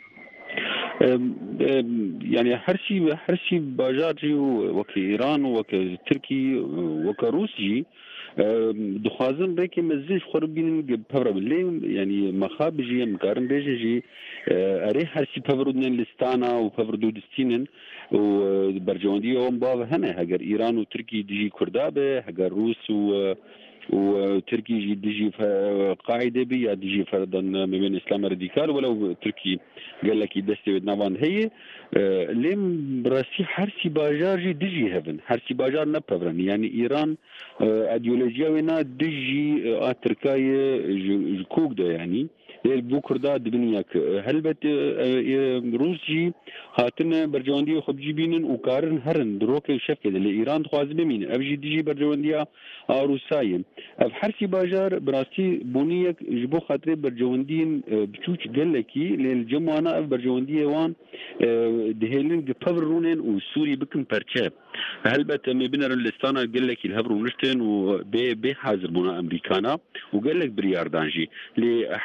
يعني هرشي باجارجي وك ايران وك تركي وك روسي دخوازن ريكي مزيج خربين بفرب اللي يعني مخابجي مقارن بيجي اري هرشي بفردن لستانا وبفردو دستينن وبرجوندي هم باب هنا هاجر ايران وتركي ديجي كردابه هاجر روس وتركي ديجي قاعده بي ديجي فرضا ما بين الاسلام الراديكال ولو تركي قال لك دستي نوان هي لم براسي حرسي باجارجي ديجي هبن حرسي باجار نبفرن يعني ايران ايديولوجيا ونا ديجي تركاي كوك ده يعني بوكردا دبنياك هلبت روسي هاتن برجواندي خبجيبينن وكارن هرن دروك شفكه لايران خواز بمين ابجي ديجي برجوانديا روسايم حرسي باجار براستي بونيك جبو خاطر برجواندين بچوچ گلكي للجمعنا برجواندي وان دهيلن بفرونن وسوري بكم برچه هلبت مبنر الاستانا قالك الهبرو نشتن وبي حاضر بنا امريكانا وقال لك برياردانجي لحرسي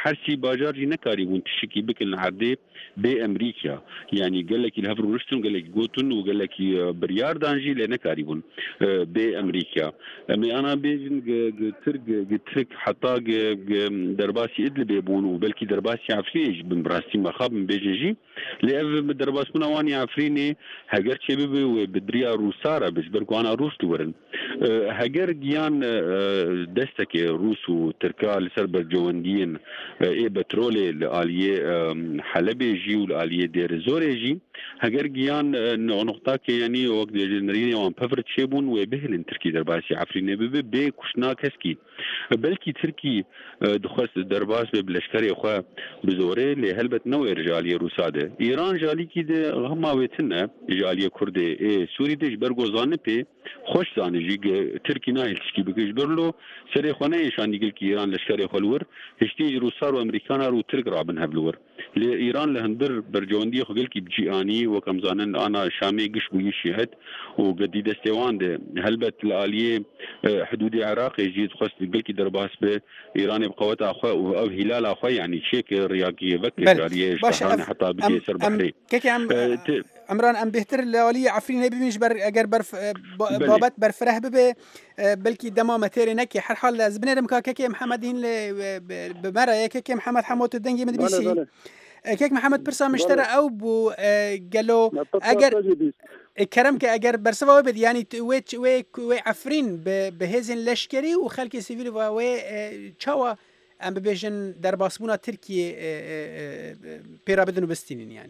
باجار جي نكاري ونتشكي بكل عدي بأمريكا يعني قال لك الهفر رشتن قال لك جوتن وقال لك بريار دانجي لنكاري بون بأمريكا أما أنا بيجن ترك حتى درباسي إدلب يبون وبلكي درباسي عفريج بمبراستي مخاب من بيجي لأف درباس منواني عفريني هجر شباب وبدريا روسارا بس بركوانا روس تورن هجر جيان دستك روس وتركا لسربر جواندين اي بترولي لآلية حلبي جي والآلية دير زوري جي هجر جيان نقطة يعني وقت جنريني وان بفرت شيبون وبهلن تركي درباسي عفريني بي كشنا كسكي بلكي تركي دخست درباس بلشكري اخوة بزوري لهلبت نوع رجالية روسادة ايران جالي كي ده غما ويتنا جالية كردة سوري ديش برغو زانه بي خوش زانه جي تركي نايل تشكي بكش برلو سري خوانه يشان يقول كي ايران لشكري خلور هشتيج روسار وامريكانا رو ترك رابن هبلور لإيران لهندر برجواندي خقل كي بجي آني وكم زانن أنا شامي قش بوي شهد وقدي دستيوان ده هلبت الآلية حدود العراق يجي تخص قل كي درباس بإيران بقوات أخوة أو هلال أخوة يعني شيك رياقية بكر جالية شهراني حتى بدي يسر بحري كيكي عمران أم بهتر الأولية عفرين هبي مش أجر بابت برفره ببي بلكي دما متيري نكي حر حال زبني رمكا كيكي محمدين بمرة كيكي محمد حموت الدنجي من بي سي كيك محمد برسا مشترى أو بو قالوا أجر كرم كأجر برسوا بد يعني وي عفرين بهزن لشكري وخلك سيفيل وي شوا أم ببيجن درباسبونا تركيا بيرا بدنو بستينين يعني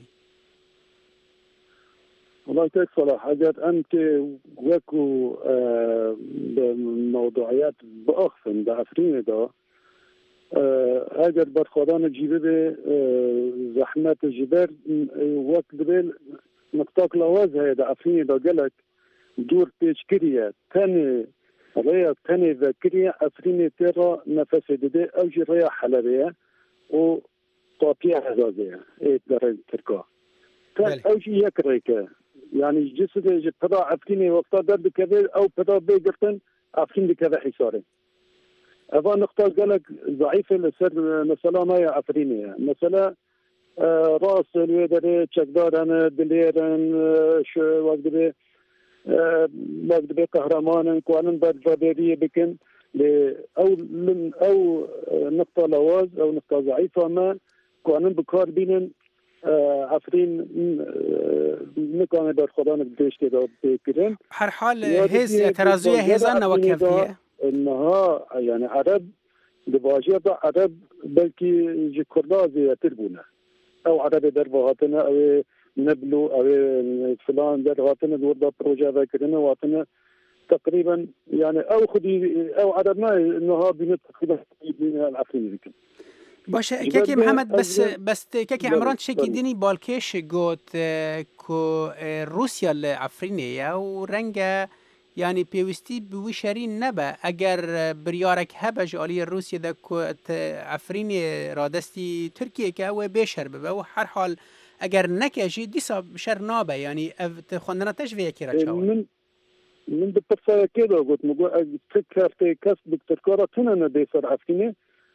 والله كيف صلاح أجر أنت وكو بموضوعيات بأخفن بعفرين ده اگر برخوردان جیبه به زحمت جبر وقت دبل نقطه لواز هي ده افرین ده گلک دور پیش کریه تنی ذکریه افرین ترا نفس دده او جی ریا حلبیه و طاپیه هزازیه ایت در ترکا او جی یک ریکه يعني جسد جي پدا افرین وقتا در بکوه او پدا بگرتن افرین بکوه حساره أبغى نقطة قالك ضعيفة لسر مثلا ما هي عفرينية مثلا راس الويدري تشقدارن دليرن شو وقت بي قهرمان كوانن بالفابيرية بكن أو نقطة لواز أو نقطة ضعيفة ما كوانن بكار بينن عفرين نكون بالخدان بديش كده بكرين هر حال هز ترازوية هزان وكيفية انها يعني عرب دباجيه عرب بلكي جي كردا زياتر بونا او عرب درباتنا او نبلو او فلان درباتنا دور بروجا ذاكرنا واتنا تقريبا يعني او خدي او عربنا انها بين تقريبا بين العفرين ذيك باشه كيكي محمد بس كيكي عمران شكي ديني بالكيش قوت كو روسيا العفرينية ورنجا يعني بيوستي بوشرين نبا اگر بريارك هبه جالي روسيا ده عفريني رادستي تركيا كهو بيشر ببا وحر حال اگر نكجي ديسا بشر نابا يعني تخوندنا تشفيه كيرا تشاو من بتفصيل كده قلت نقول فكرتي كسب تركارا تننا بيسر عفريني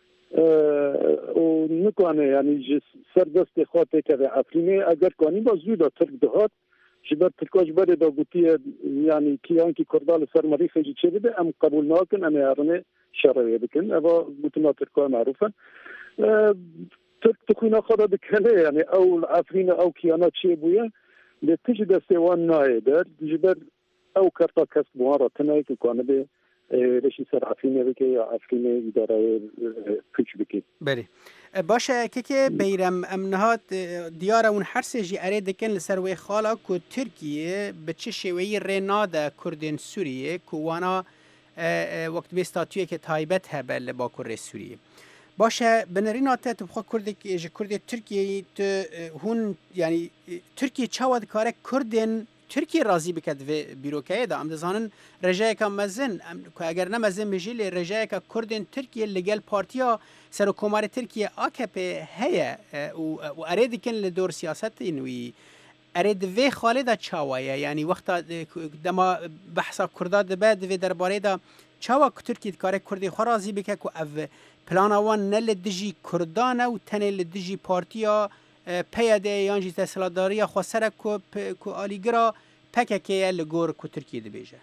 ونكوانه يعني سردست خاطر كده عفريني اگر كواني بزودا ترك دهات جبر تركاش بره دا قوتيه يعني كيان كي كردال سر مريخ يجي تشبه ام قبول ناكن ام يارنه شرعيه بكن ابا قوتنا تركا معروفه ترك تخوينا خدا بكله يعني او عفرين او كيانات شيبويه لتجد سوان نايدر جبر او كرتا كسب مهاره تنايك كان به رشي سر عفرين بكي عفرين اداره كوچ بكي بله باشه که بیرم امنهات دیاره اون هر سجی اره دکن لسروی خالا که ترکیه به چه شویی رناده کردین سوریه که وانا وقت به استاتویه که تایبت هبل با کرد سوریه باشه بنریناته تو بخوا کرد ترکیه هون یعنی ترکیه چاود کاره کردین ترکیه راضی بکد و بیروکه ده ام دزانن رجای که مزن اگر نمزن بجیل رجای که کردین ترکیه لگل پارتیا سر کمار ترکیه AKP هيا و اريد كن لدور سياسات انوي اريد في خالد تشاويا يعني وقت دما بحث كرداد بعد في درباره دا تشاوا تركيا كار كردي خرازي بك كو اف پلانا وان نه لدجی کردان و تنه لدجی پارتیا پیاده یانجی تسلاداری خسر کو آلیگرا پککه لگور کو ترکیه دبیجه.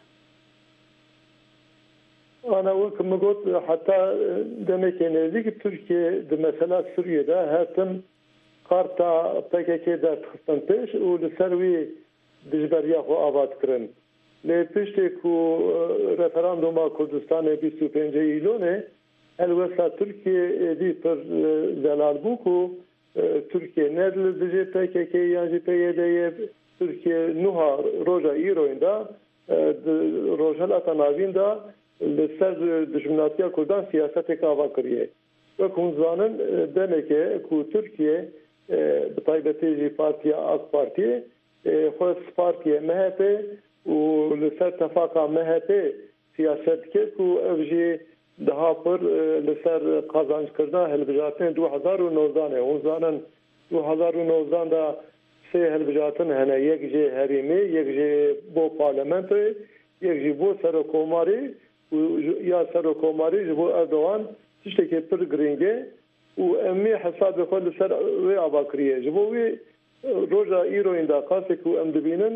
أنا وكما قلت حتى دمك نزيك تركيا مثلا سوريا ده هاتم قارتا PKK ده تخصن پیش و لسروي دجبريا خو آباد کرن. لپشتی کو رفراندوما کردستان 25 ایلونه الوسا ترکیه دی پر زلال بو کو ترکیه ندل دجی PKK یعنی پیده ترکیه نوها روژا ایرویندا روژا لاتناویندا لسر دشمناتیا کردان سیاست کاوا کریه و کنزانن دمکه کو ترکیه بطایبتی جی پارتیا آک پارتی خود پارتیه MHP و لسر تفاقا MHP سیاست که کو افجی daha پر لسر قازانج کردن هلبجاتن 2019 اون زانن 2019 دا سه هلبجاتن هنه یک جی هریمی یک جی بو پارلمنت یک جی بو سرکوماری یا سرکوماری جبو اردوان تشتکی پر گرینگه و امی حساب خود لسر وی آباکریه جبو وی روژا ایرو انداقاسی که ام دبینن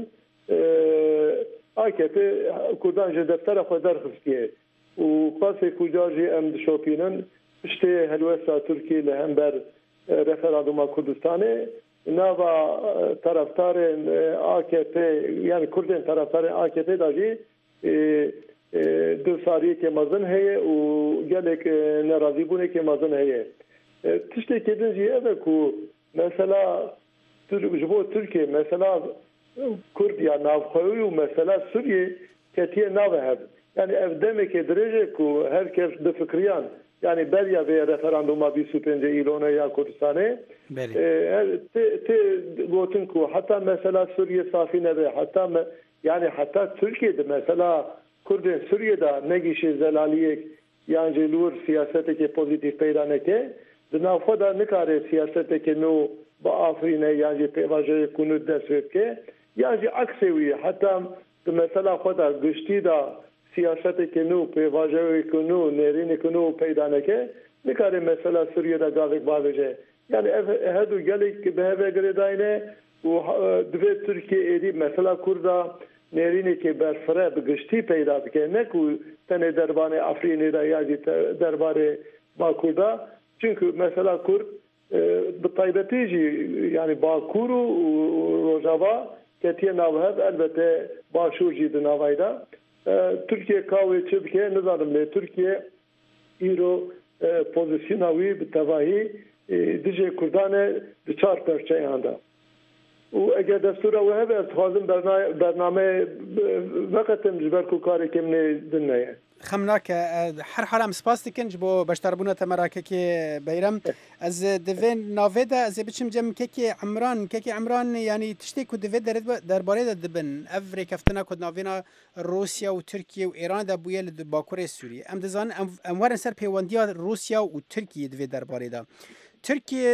AKP کردان جه دفتر خود درخستیه و قاسی کجا جه ام دشوپینن işte helvesa Türkiye ile hem ber referanduma Kürdistan'e nava taraftarın AKP yani Kürt'ün taraftarın AKP dahi dövsariye kemazın heye u gelek nerazi bune kemazın heye tişte kedinci eve ku mesela Türkiye mesela Kürt ya navxoyu mesela Suriye ketiye navhev yani ev demek edecek ku herkes de fikriyan yani berya ve referanduma 25 İlona ya Kürdistan'e te gotun ku hatta mesela Suriye safine ve hatta Türkiye'de mesela Kürt'ün Suriye'de ne gişi zelaliye yani lur siyasete pozitif peydaneke de navxoda nikare siyasete ke no ba Afrine yani pevaje kunu desveke yani aksevi hatta mesela xoda güçtü da siyasete ke no pevaje kunu nerine kunu peydaneke nikare mesela Suriye'de gavek baveje yani hadu gelik behave gredayne و دوی ترکیه ایدی مثلا کردا نرینی که برفره بگشتی پیدا بکنه نکو تنه درباره افرینی را یادی درباره با کردا çünkü mesela Kürt بطایبتیجی yani Bakur و Rojava ketiye navhev elbette başurciydi navayda Türkiye kavve çıbke nizanım ne Türkiye İro pozisyonavi bitevahi dice Kurdane diçar perçeyanda و اگر دستور او هست خواهدم برنامه وقتم جبر کو کاری کم دنیا خمناک هر حالا سپاس دکن جبو بشتربونه تمراکه که بیرم از دوین ناویدا از بچم جم که عمران یعنی تشتی کو دوید درباره دبن افریک افتنا کو ناوینا روسیا و ترکیه و ایران دا بویل باکور سوریه ام دزان ام ورن سر پیوندیا روسیا و ترکیه دوید درباره دا Türkiye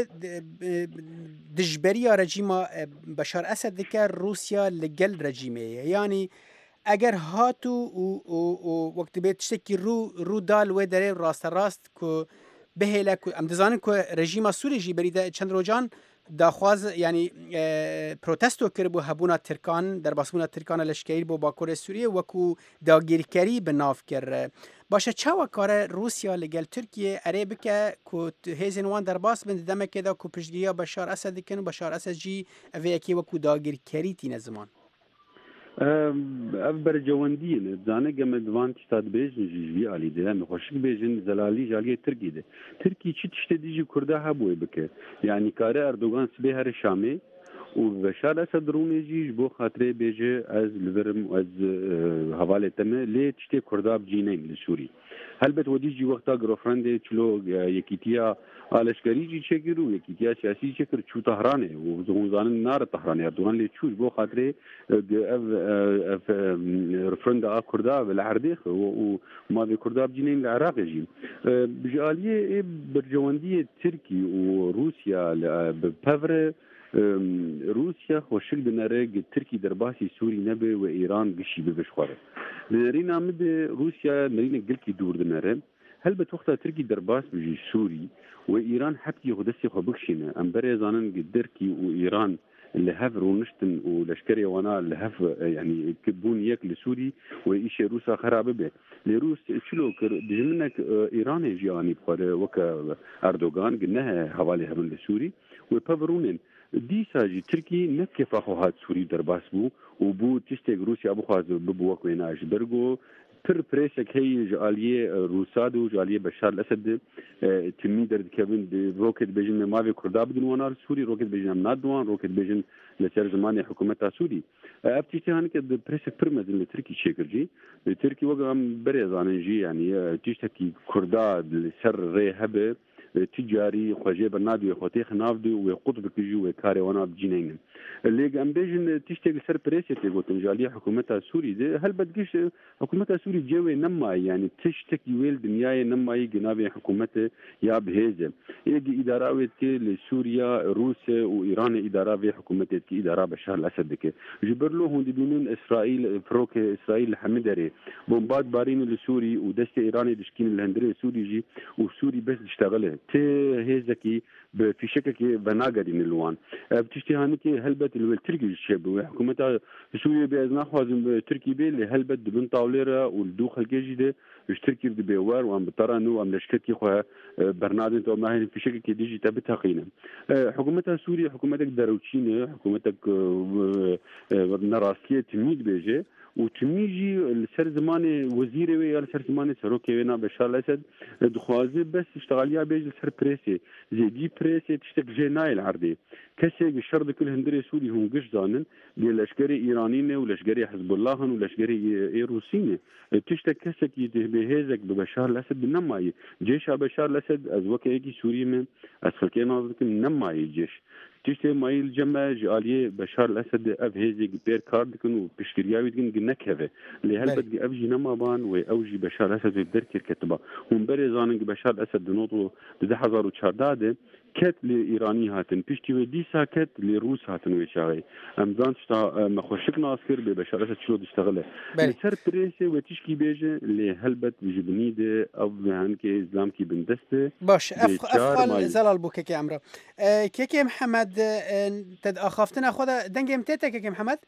dişberiya rejima Beşar Esed dike Rusya legel rejimeye yani eğer hatu u vakti be tişteki ru dal ve dere rast ku behele ku em dizanin ku rejima Suriye jî berî çend rojan daxwaz yani protesto kiribu hebûna Tirkan derbasbûna Tirkan leşkerî bo Bakurê Sûriye wekû dagîrkerî bi nav kir başa çawa kare Rusya li gel Tirkiye erê bike ku hêzên wan derbas bin demekê de ku piştgiriya Beşar Esed dikin Beşar Esed jî ev yekê wekû dagîrkerî tîne ziman ev bercewendiyê ne zane geme divan tişta dibêjin jî jî alî de em xweşik bêjin zelalî jaliyê Tirkiyê de Tirkî çi tiştê dijî Kurda hebûyê bike yani kare Erdogan sibê here Şamê û Beşar Esed Rûnê jî ji bo xatirê bêje ez li virim ez hevalê te me lê tiştê Kurda bicînên li Sûrî helbet wedî jî wexta girofrendê çilo yekîtiya leşkerî jî çekir û yekîtiya siyasî çekir çû Tehranê û hûn zanin nare Tehranê Erdogan lê çû ji bo xatirê ev referenda a Kurda li Erdê û mavê Kurda bicînên li Iraqê jî ji aliyê bercewendiyê Tirkî û Rûsya bi pevre Rusya xweşik dinere Tirkî derbasî Sûrî nebe ve İran gişî bibişxware. Li nerîna me de Rusya nerîne gilkî dûr dinere هل بتوقتها تركي درباس بجي سوري وإيران حبكي غدسي خبكشينا أم بريزانن قدركي وإيران اللي هف رونشتن ولشكري وانا اللي هف يعني كبون ياك لسوري وإيش روسا خراب به لروس شلو بجمنك إيران يجياني بخاره وكا أردوغان قلناها حوالي هبن لسوري وبافرونين دي ساجي تركي نكيف أخوهات سوري درباس بو وبو تشتاق روسيا أبو خاز ببوك ويناش برغو پر پرسك هي جاليه روساد وجاليه بشار الاسد تمي درد كابن روكت بيجن مافي كردا بدون ونار سوري روكت بيجن نادوان روكت بيجن لسر زمان حكومتها سوري ابتيتي هانك برسك برمز اللي تركي شيكرجي تركي وقام بريزانجي يعني تشتكي كردا لسر ريهبه تجاري خوجي برنادي خوتيخ نافدو وقطب كيجو وكاري وانا بجينين اللي ام بيجن تشتغل سر بريسي تقول تنجاليه حكومتها سوري دي هل بدقش حكومتها سوري جوي نما يعني تشتكي ويل دنياي نما جنابي حكومته يا بهيزه يجي اداره لسوريا روسيا وايران اداره في حكومته كي اداره بشار الاسد كي جبرلو هون دينون اسرائيل فروك اسرائيل حمدري بومبات بارين لسوري ودست ايراني دشكين الهندري سوري جي وسوري بس تشتغله هيزكي في شكل بناقدين الوان بتشتي هانكي هلبت التركي الشاب حكومتها سوريا بأزنا خوازم تركي بي اللي هلبت بن طاوليرا والدوخ الجيجي ده تركي بيوار وام بطرانو وام لشكتي خو برنادين تو ما في شكل ديجي تبتها قينا حكومتها سوريا حكومتك داروتشينه حكومتك نراسيه تميد بيجي وتميجي لسر زماني وزيري ويا لسر زماني سروكي وينا بشار الاسد دخوازي بس اشتغاليا بيجي لسر بريسي زي دي بريسي تشتك جيناي العردي كسي الشرد كل هندري سوري هم قش زانن للاشكري ايرانيين ولاشكري حزب الله ولاشكري روسيين تشتك كسك بهيزك ببشار الاسد نماي جيش بشار الاسد از وكيكي سوري من اسفلكي نازك نماي جيش تشتي مايل جمع جاليه بشار الاسد اف هيزك بير كاردكن وبشكرياوي دكن نكهه اللي هل بدي افجي نما بان واوجي بشار الاسد بدركي كتبه هم بري زانن بشار الاسد نوطو 2014 كت لإيراني هاتن بيشتي ودي ساكت لروس هاتن ويشاغي أمزان شتا مخوشك ناصر ببشارة شلو تشتغله لسر بريسي وتشكي بيجي اللي هلبت بجبني دي أو هنكي إسلام كي بندسته باش أفقال زلال بو كيكي عمرو كيكي محمد تد أخافتنا خدا دنجي متيتا كيكي محمد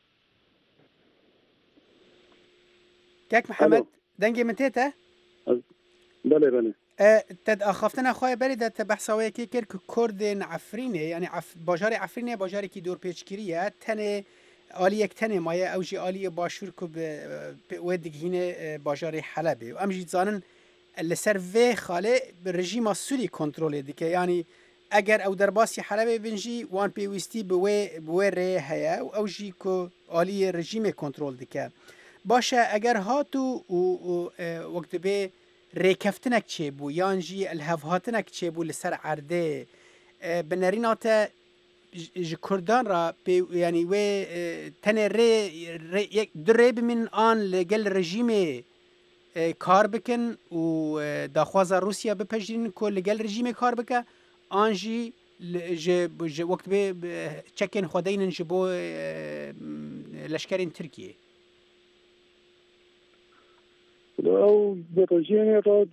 كيك محمد دنجي متيتا بله تد أخافتنا خواه بريده تبحثاوه که کردن عفرینه یعنی باجار عفرینه باجاری که دور پیچگیریه تنه آلی یک تنه مایه اوجی آلی باشور که به دگهینه باجار حلبه و امجید زانن لسر وی خاله به رژیم سوری کنترول دیگه یعنی اگر او در باسی حلبه بنجی وان پیوستی به ره هیا و اوجی که آلی رژیم کنترول دیگه باشه اگر هاتو وقت به ریکفتنک چه بو یانجی الهفهاتنک چه بو لسر عرده بنریناتا کردان را یعنی و تنه یک دره بمن آن لگل رژیم کار بکن و داخواز روسیا بپجرین که لگل رژیم کار بکن آنجی وقت به چکن خودین جبو لشکرین ترکیه او الرجيني راد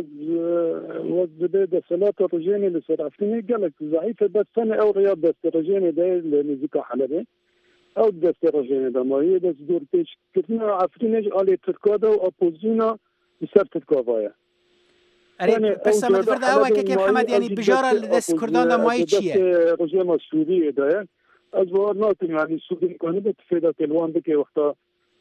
وزبده دسلات الرجيني لسرعفيني قالك ضعيفه بس انا او رياض دست الرجيني ده اللي زكا حلبه او دست الرجيني ده ما هي دست دور بيش كتنا عفريني على تركادا واوبوزينا بسر تركافايا بس ما تفرد هوا كيك محمد يعني بجاره دست كردان ده ماي تشيه الرجيم السوري ده ازوار ناطن يعني السوري كانوا بتفيدا الوان بك وقتها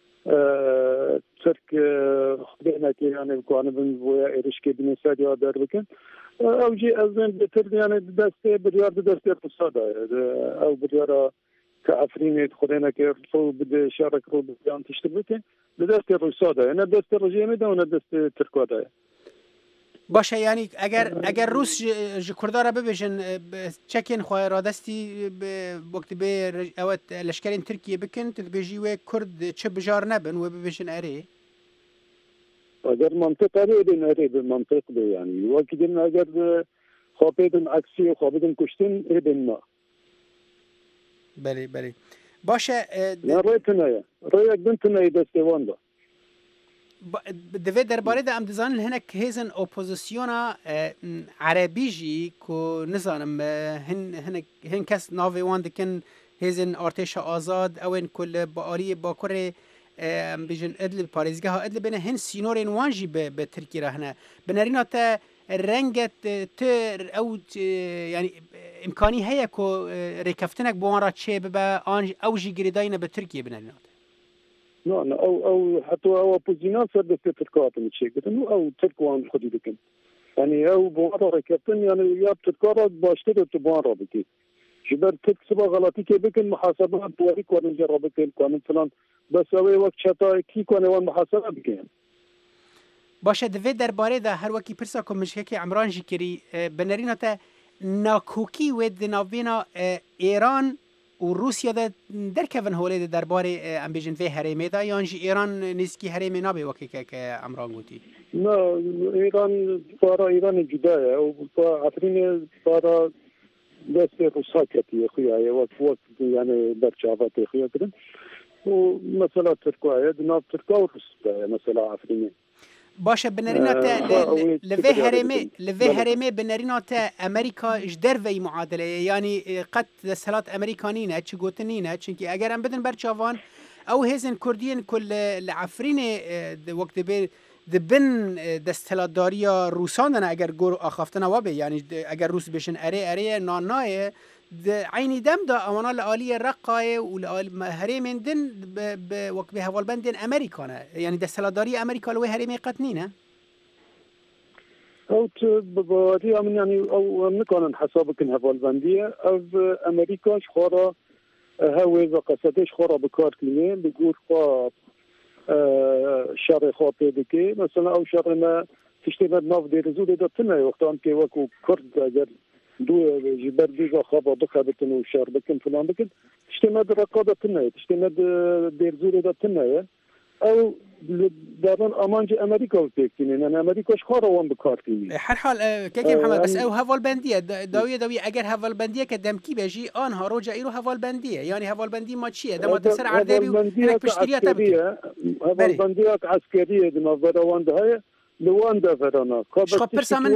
ترك خدنا كي يعني كانوا بنبويا إيرشكي بنساد يا دربكن أو جي أزين بتر يعني دست بريار دست اقتصادا أو بريار كعفريني خدنا كي فو بده شارك رو بيان تشتبكن دست اقتصادا أنا دست الرجيم ده وأنا دست تركوادا باشه یعنی اگر روس کردار را ببیشن چکن خواه را دستی وقت به اوت لشکرین ترکیه بکن تبیجی و کرد چه بجار نبن و ببیشن اره اگر منطق اره دین اره به منطق ده یعنی وقتی دین اگر خوابیدن عکسی و خوابیدن کشتن اره نه بله باشه نه رای تنایه رای یک دن تنایه دسته وانده دوی درباره ده ام دزان هنک هیزن اپوزیسیونا عربی جی کو نزانم هن کس ناوی وان دکن هیزن ارتش آزاد او ان کل بالی باکور بیجن ادل پاریزگاه ادل بینه هن سینورین وانجی به ترکیه رهنه بنرینا تا رنگت تر او يعني امكانيه هي كو ريكفتنك بوان را تشي ببا او جي جريداينا بتركيا بنالنا نعم او حتى او بوزينا صار تركات مشي قلت او تركوان خدي دكن يعني او بوان را ريكفتن يعني يا تركات باشتر تبوان را بكي جبر تكسب غلطي كي بكن محاسبات بوري كون جربت كون فلان بس اوي وقت شتا كي كون وان محاسبه بكين باشه دوی درباره ده هر وکی پرسا که مشکل عمران جی کری بنرینا تا ناکوکی و دناوینا ایران و روسیا ده درکون هوله ده درباره ام بیجن وی هرمه ده یانجی ایران نزکی هرمه نابه وکی که عمران گوتی نه ایران بارا ایران جدایه و افرین بارا دست روسا کتیه خویه وقت یعنی برچاوات خویه کرن و مثلا ترکوه دناب ترکا و روس مثلا افرینه باشه بنرینا تا لوی هرمه بنرینا تا امریکا جدر وی معادله یعنی قد دستهلات امریکانینه چی گوتنینه چونکی اگر هم بدن برچاوان او هزن کردین کل لعفرین وقت بین دبن دستهلات داریا روساندن اگر گور آخافتن وابه یعنی اگر روس بشن اره نانایه عینی دم دا اوانا لآلی رقای و هرمین دن وقت به هوالبند دن امریکانه یعنی دستهلاتداری امریکا لوی هرمی قطنینه او بوادي من يعني او نكون حسابك هوالبنديه او امريكاش خورا هاوي قصدش خورا بكار كلمه بيقول خا شر خاطئ دكي مثلا او شر ما تشتغل ناف دير زود دتنا وقتان كي وكو كرد اگر دو جبر ديزا خابا بخابتن وشار بكن فلان بكن تشتمد رقابة تناية تشتمد ديرزورة دا تناية او دارن امانج امريكا وتكتينين انا امريكا شخارا وان بكارتيني هر حال كيكي محمد بس او هوال بندية داوية اگر هوال بندية كدمكي بيجي آنها روجا ايرو هوال بندية يعني هوال بندية ما تشيه دما تسر عردابي وهناك بشتريها تبكي هوال بندية عسكرية دما بدوان دهاية لواندا فرانا شخص برسا من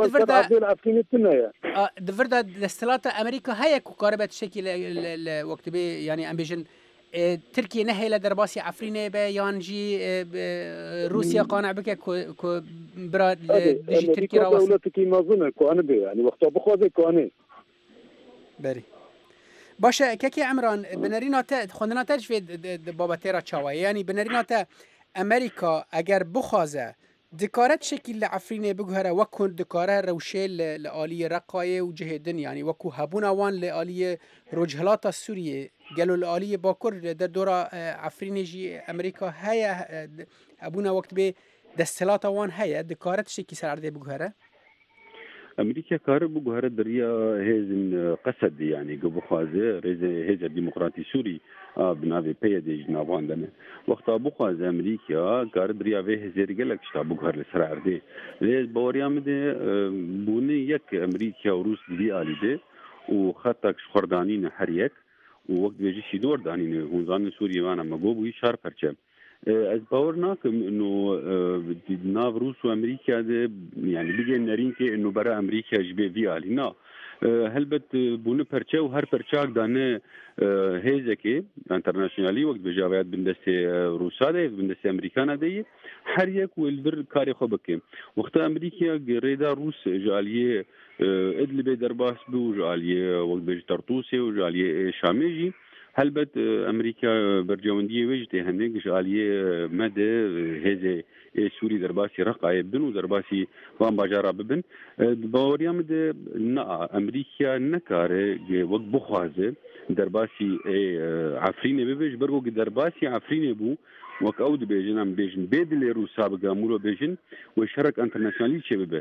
دفردا دستلات امريكا هيا كقاربة شكل وقت بي يعني ام بيجن تركيا نهي لدرباسي عفرينه به يانجي روسيا قانع بك كو برا ديجي تركيا راوس دولتي ناظمه كو انا بي يعني وقت بخوذ كو انا بري باشا كيكي عمران بنرينا تا خوندنا تاج في بابا تيرا تشاوا يعني بنرينا تا امريكا اگر بخوازه دكارت شكل لعفرينه بجهره وكون دكاره روشيل لآلية رقاية وجهدن يعني وكو هبونا وان لآلية رجهلات السورية قالوا لآلية باكر در دورة عفرينه جي أمريكا هيا هبونا وقت بي دستلات وان هيا دكارت شكل سر عرضه بجهره امریکا کار بگوهره دریا هزن قصد يعني قبو خوازه هزا ديمقراطي سوري بناوي بيدي جنابان دنه وقت ابو خوازه امریکا کار دریا وه هزر گلک شتا بگوهر لسر عرضه لیز باوريام ده بوني يك امریکا و روس دي آلیده و خطك شخوردانين هريك و وقت بيجي شدور دانين هونزان سوري وانا مقوبوي شار پرچه از باور ناکم انه ناف روس و امریکا ده يعني بيجي نرين كي انه برا امريكا جبه في علينا هلبت بونه پرچه و هر پرچاک دانه هيزكي انترناشونالي وقت بجاويات بندسي روسا ده بندسي امريكانا ده هر يك والبر كاري خو بكي وقت امريكا ريدا روس جاليه ادلب درباس بو جاليه وقت بج طرطوسي و جاليه شاميجي هلبت امريكا برجونديه وجدي هنيك جاليه مدى هذا سوري درباسي رقعه بن درباسي وان باجارا ببن باوريا مد نا امريكا نكاره وقت بخوازه درباسي عفرينه ببج برغو درباسي عفرينه بو وك اود بيجن ام بيجن بدل روسا بغامولو بيجن وشرك انترناسيونالي شبه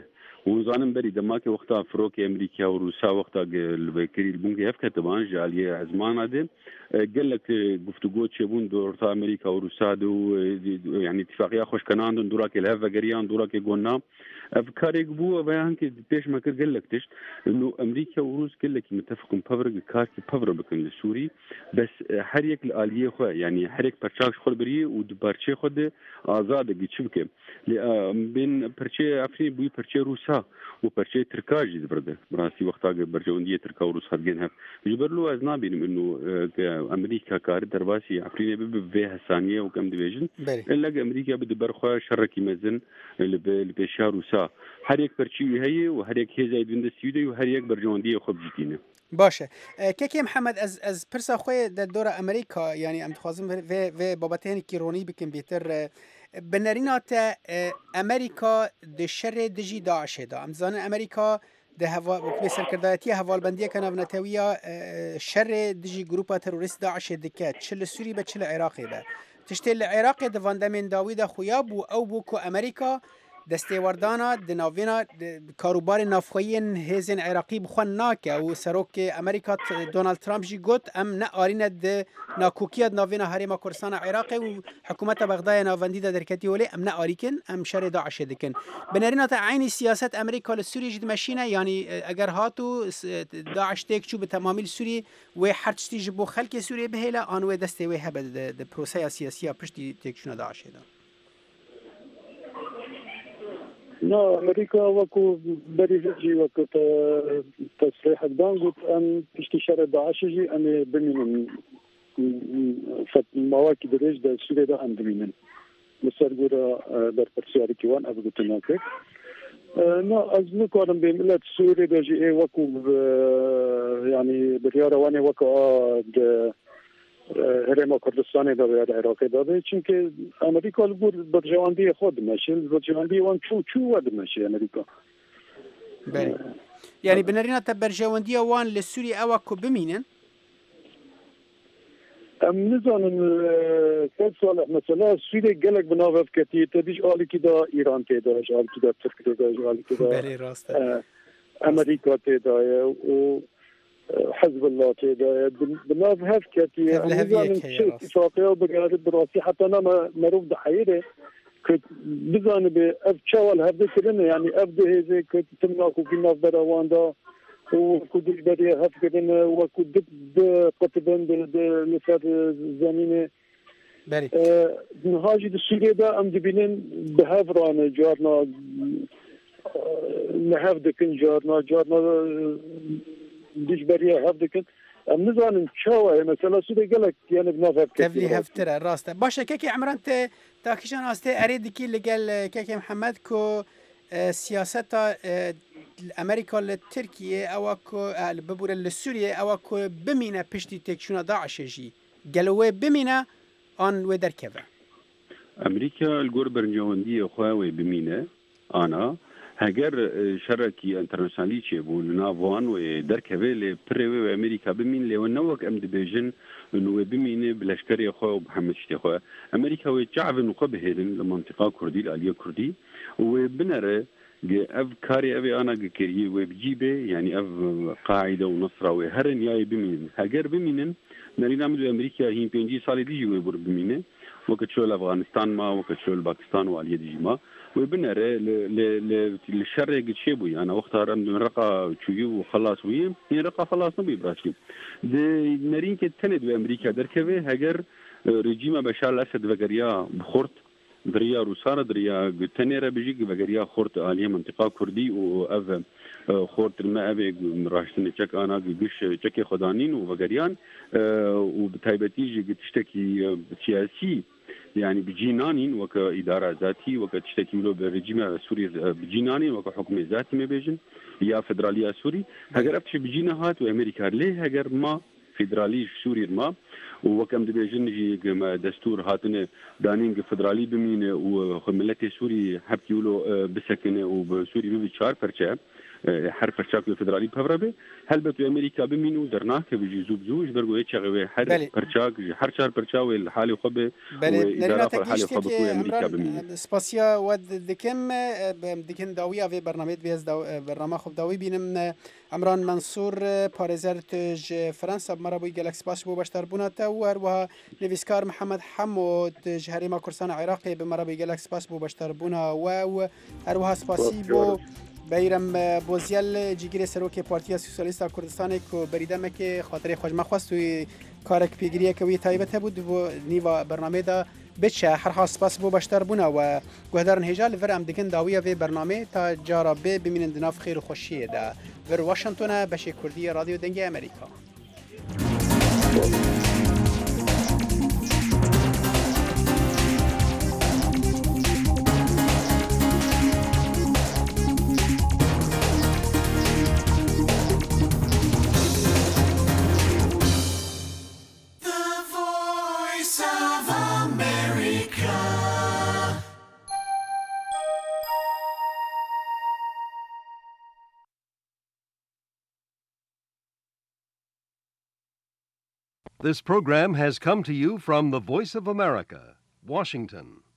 وزانم بري دماك وقتها فروك أمريكا وروسيا وقتها البكري البنك هف كتبان جالية أزمان هذا قال لك گفتگو چبون دورتا أمريكا وروسيا دو يعني اتفاقية خوش كنان دورا كلها فجريان دورا كجونا أفكار يجبو بيان كي بيش ما كر قال لك تشت إنه أمريكا وروس كل لك متفقون بفرق كاس بفرق بكن للسوري بس حريك الآلية خو يعني حريك برشاش خود بري ودبارشة خود آزاد جيتشبكه بين برشة أفري بوي برشة روسا وبرشة تركاج يزبرده براسي وقتها برجوندية تركا وروس خدينها يجبرلو أزنابين إنه أمريكا كار درباسي أفريقيا بفيها ثانية وكم ديفيجن إلا أمريكا بدبر خو شركي مزن اللي بيشار روسا هر یک پرچی هایی و هر یک هزای دوند سیده و هر یک برجواندی خوب جدینه. باشه که محمد از پرسا خوی در دور امریکا یعنی ام خوازم و بابتین کیرونی بکن بیتر بنرینات امریکا د شر دجی داعش دا ام زان امریکا ده هوا وکیل سرکردایتی حوالبندی کنه و نتویا شر دجی گروپا تروریست داعش دکات چل سوری به چل عراقی به تشتیل عراق دواندمین داوید خویاب او بو کو امریکا دستیواردانا دناوینا کاروبار نافخویین هزین عراقی بخوان ناکه و سروک امریکا دونالد ترامپ جی گوت ام نه آرین د ناکوکیت ناوینا هریما کردستان عراقی و حکومت بغداد ناوندی دا درکتی ولی ام نه آریکن ام شر داعش دکن بنرینا تا عین سیاست امریکا لسوری جد مشینه یعنی اگر هاتو داعش تک چوب تمامی سوری و هرچتی جبو خلک سوری بهلا آن و دستی و هبه د پروسه سیاسی پشتی تکشون داعش دا نا أمريكا وكو بريجي وكو تصريح دانغوت أم استشارة داعش جي أم بمين مواكب دريج دا سوريا دا أم بمين مسرقورا در برسياري كيوان أبغوت ناكك نا أزنو كارم بملت سوريا دا جي وكو يعني بريارة واني وكو هرما کردستان دا به عراق داده چون که امریکا بود برجواندی خود میشه برجواندی وان چو ود میشه امریکا بله یعنی بنرینا تا برجواندی وان لسوری او کو بمینن ام نزانم سال مثلا سوری گلک بناوف کتی تدیش آلی که دا ایران تی داش آلی که دا ترکیه داش آلی که دا بله راسته امریکا تی دایه و حزب الله كده بناف هاف كتي اتفاقيه وبقارب براسي حتى انا مروف ضحيره كنت بزاني بأفشاول هذا كلنا يعني أبدأ هذا كنت تمناكو في ناف براواندا وكنت بدي هاف كلنا وكنت قطبان بالنسار زمينه بري نهاجي السورية ده أم دبينين بهافران جارنا نهاف دكن جارنا دیش برای هفته کن ام نزانم چاوه مثلا سوده گلک یعنی بنافر تفلی هفتره راسته باشه که عمران تا کشان آسته ارید کی لگل که محمد کو سیاست امریکا لترکیه او کو ببوره لسوریه او کو بمینه پشتی تکشون داعش جی گلوه بمینه آن و درکبه امریکا الگور برنجواندی خواه بمینه آنا هگر شرکی انترنشنالی چه بول ناوان و درکوه ل پرو امریکا بمین له نوک ام دبیجن انه بمینه بلشکری خو و محمد شتی خو امریکا و شعب نقبه هدن المنطقه كردي الاليه كردي وبنره اف كاري ابي انا كري وبجيبه يعني اف قاعده ونصره وهرن ياي بمين هاجر بمين نرينا من امريكا هي بينجي صار دي وبر بمينه وقت شو افغانستان ما وقت شو باكستان واليه دي ما وبنره للشر قد شيبوي انا واختار من رقه تشوي وخلاص وي هي رقه خلاص نبي براسي دي نرين كتند بامريكا دركبه هاجر رجيم بشار الاسد وغريا بخورت دريا روسانه دريا تنيره بيجي وغريا خورت عليه منطقه كردي واف خورت ما ابي راشتني تشك انا قش تشكي خدانين وغريان وبتايبتيجي تشتكي سياسي يعني بجينانين وكإدارة ذاتي وكتشتكي له بالرجيم سوري بجينانين وكحكم ذاتي ما بيجن يا فدرالية سوري هاجر أفتش بجينهات وأمريكا ليه هاجر ما فدرالي سوري ما وكم دبيجن جي دستور هاتنا دانين فدرالي بمين وملتي سوري حبكي له بسكنه وبسوري بيشار فرشة هر پرچاک فدرالی بهربه هل به امریکا بمینو درناک بجی زوب زوج برگو چغه هر پرچاک هر چهار پرچاو الحال خوبه و اداره الحال خوبه کو امریکا بمینو سپاسیا ود دکم دکن داویا و برنامه بیز برنامه خوب داوی بینم عمران منصور پارێزەر تژ فرەنسا بمەرەبووی گەلەک سپاس بۆ بەشداربوونەتە و هەروەها نویسکار محەممەد حەمۆ تژ هەرێما کوردستانی عێراقی بمەرەبووی گەلەک سپاس بۆ بەشداربوونەوە و هەروەها سپاسی بۆ بەیرەم بۆزیەل جیگرێ سەرۆکی پارتیا سوسیالیستا کوردستانی و بەریدەمێکی خاطرەی خۆشمەخواست و کارێک پێگیریەکەوی تایبەت هەبوو بۆ نیوە بەرنامەدا بچه هر سپاس بو بشتر بونا و گهدارن هجا لور ام دکن داویه و برنامه تا جارا ببینن دناف خیر و خوشیه ده ور واشنطن بشه کردی رادیو دنگ امریکا. This program has come to you from the Voice of America, Washington.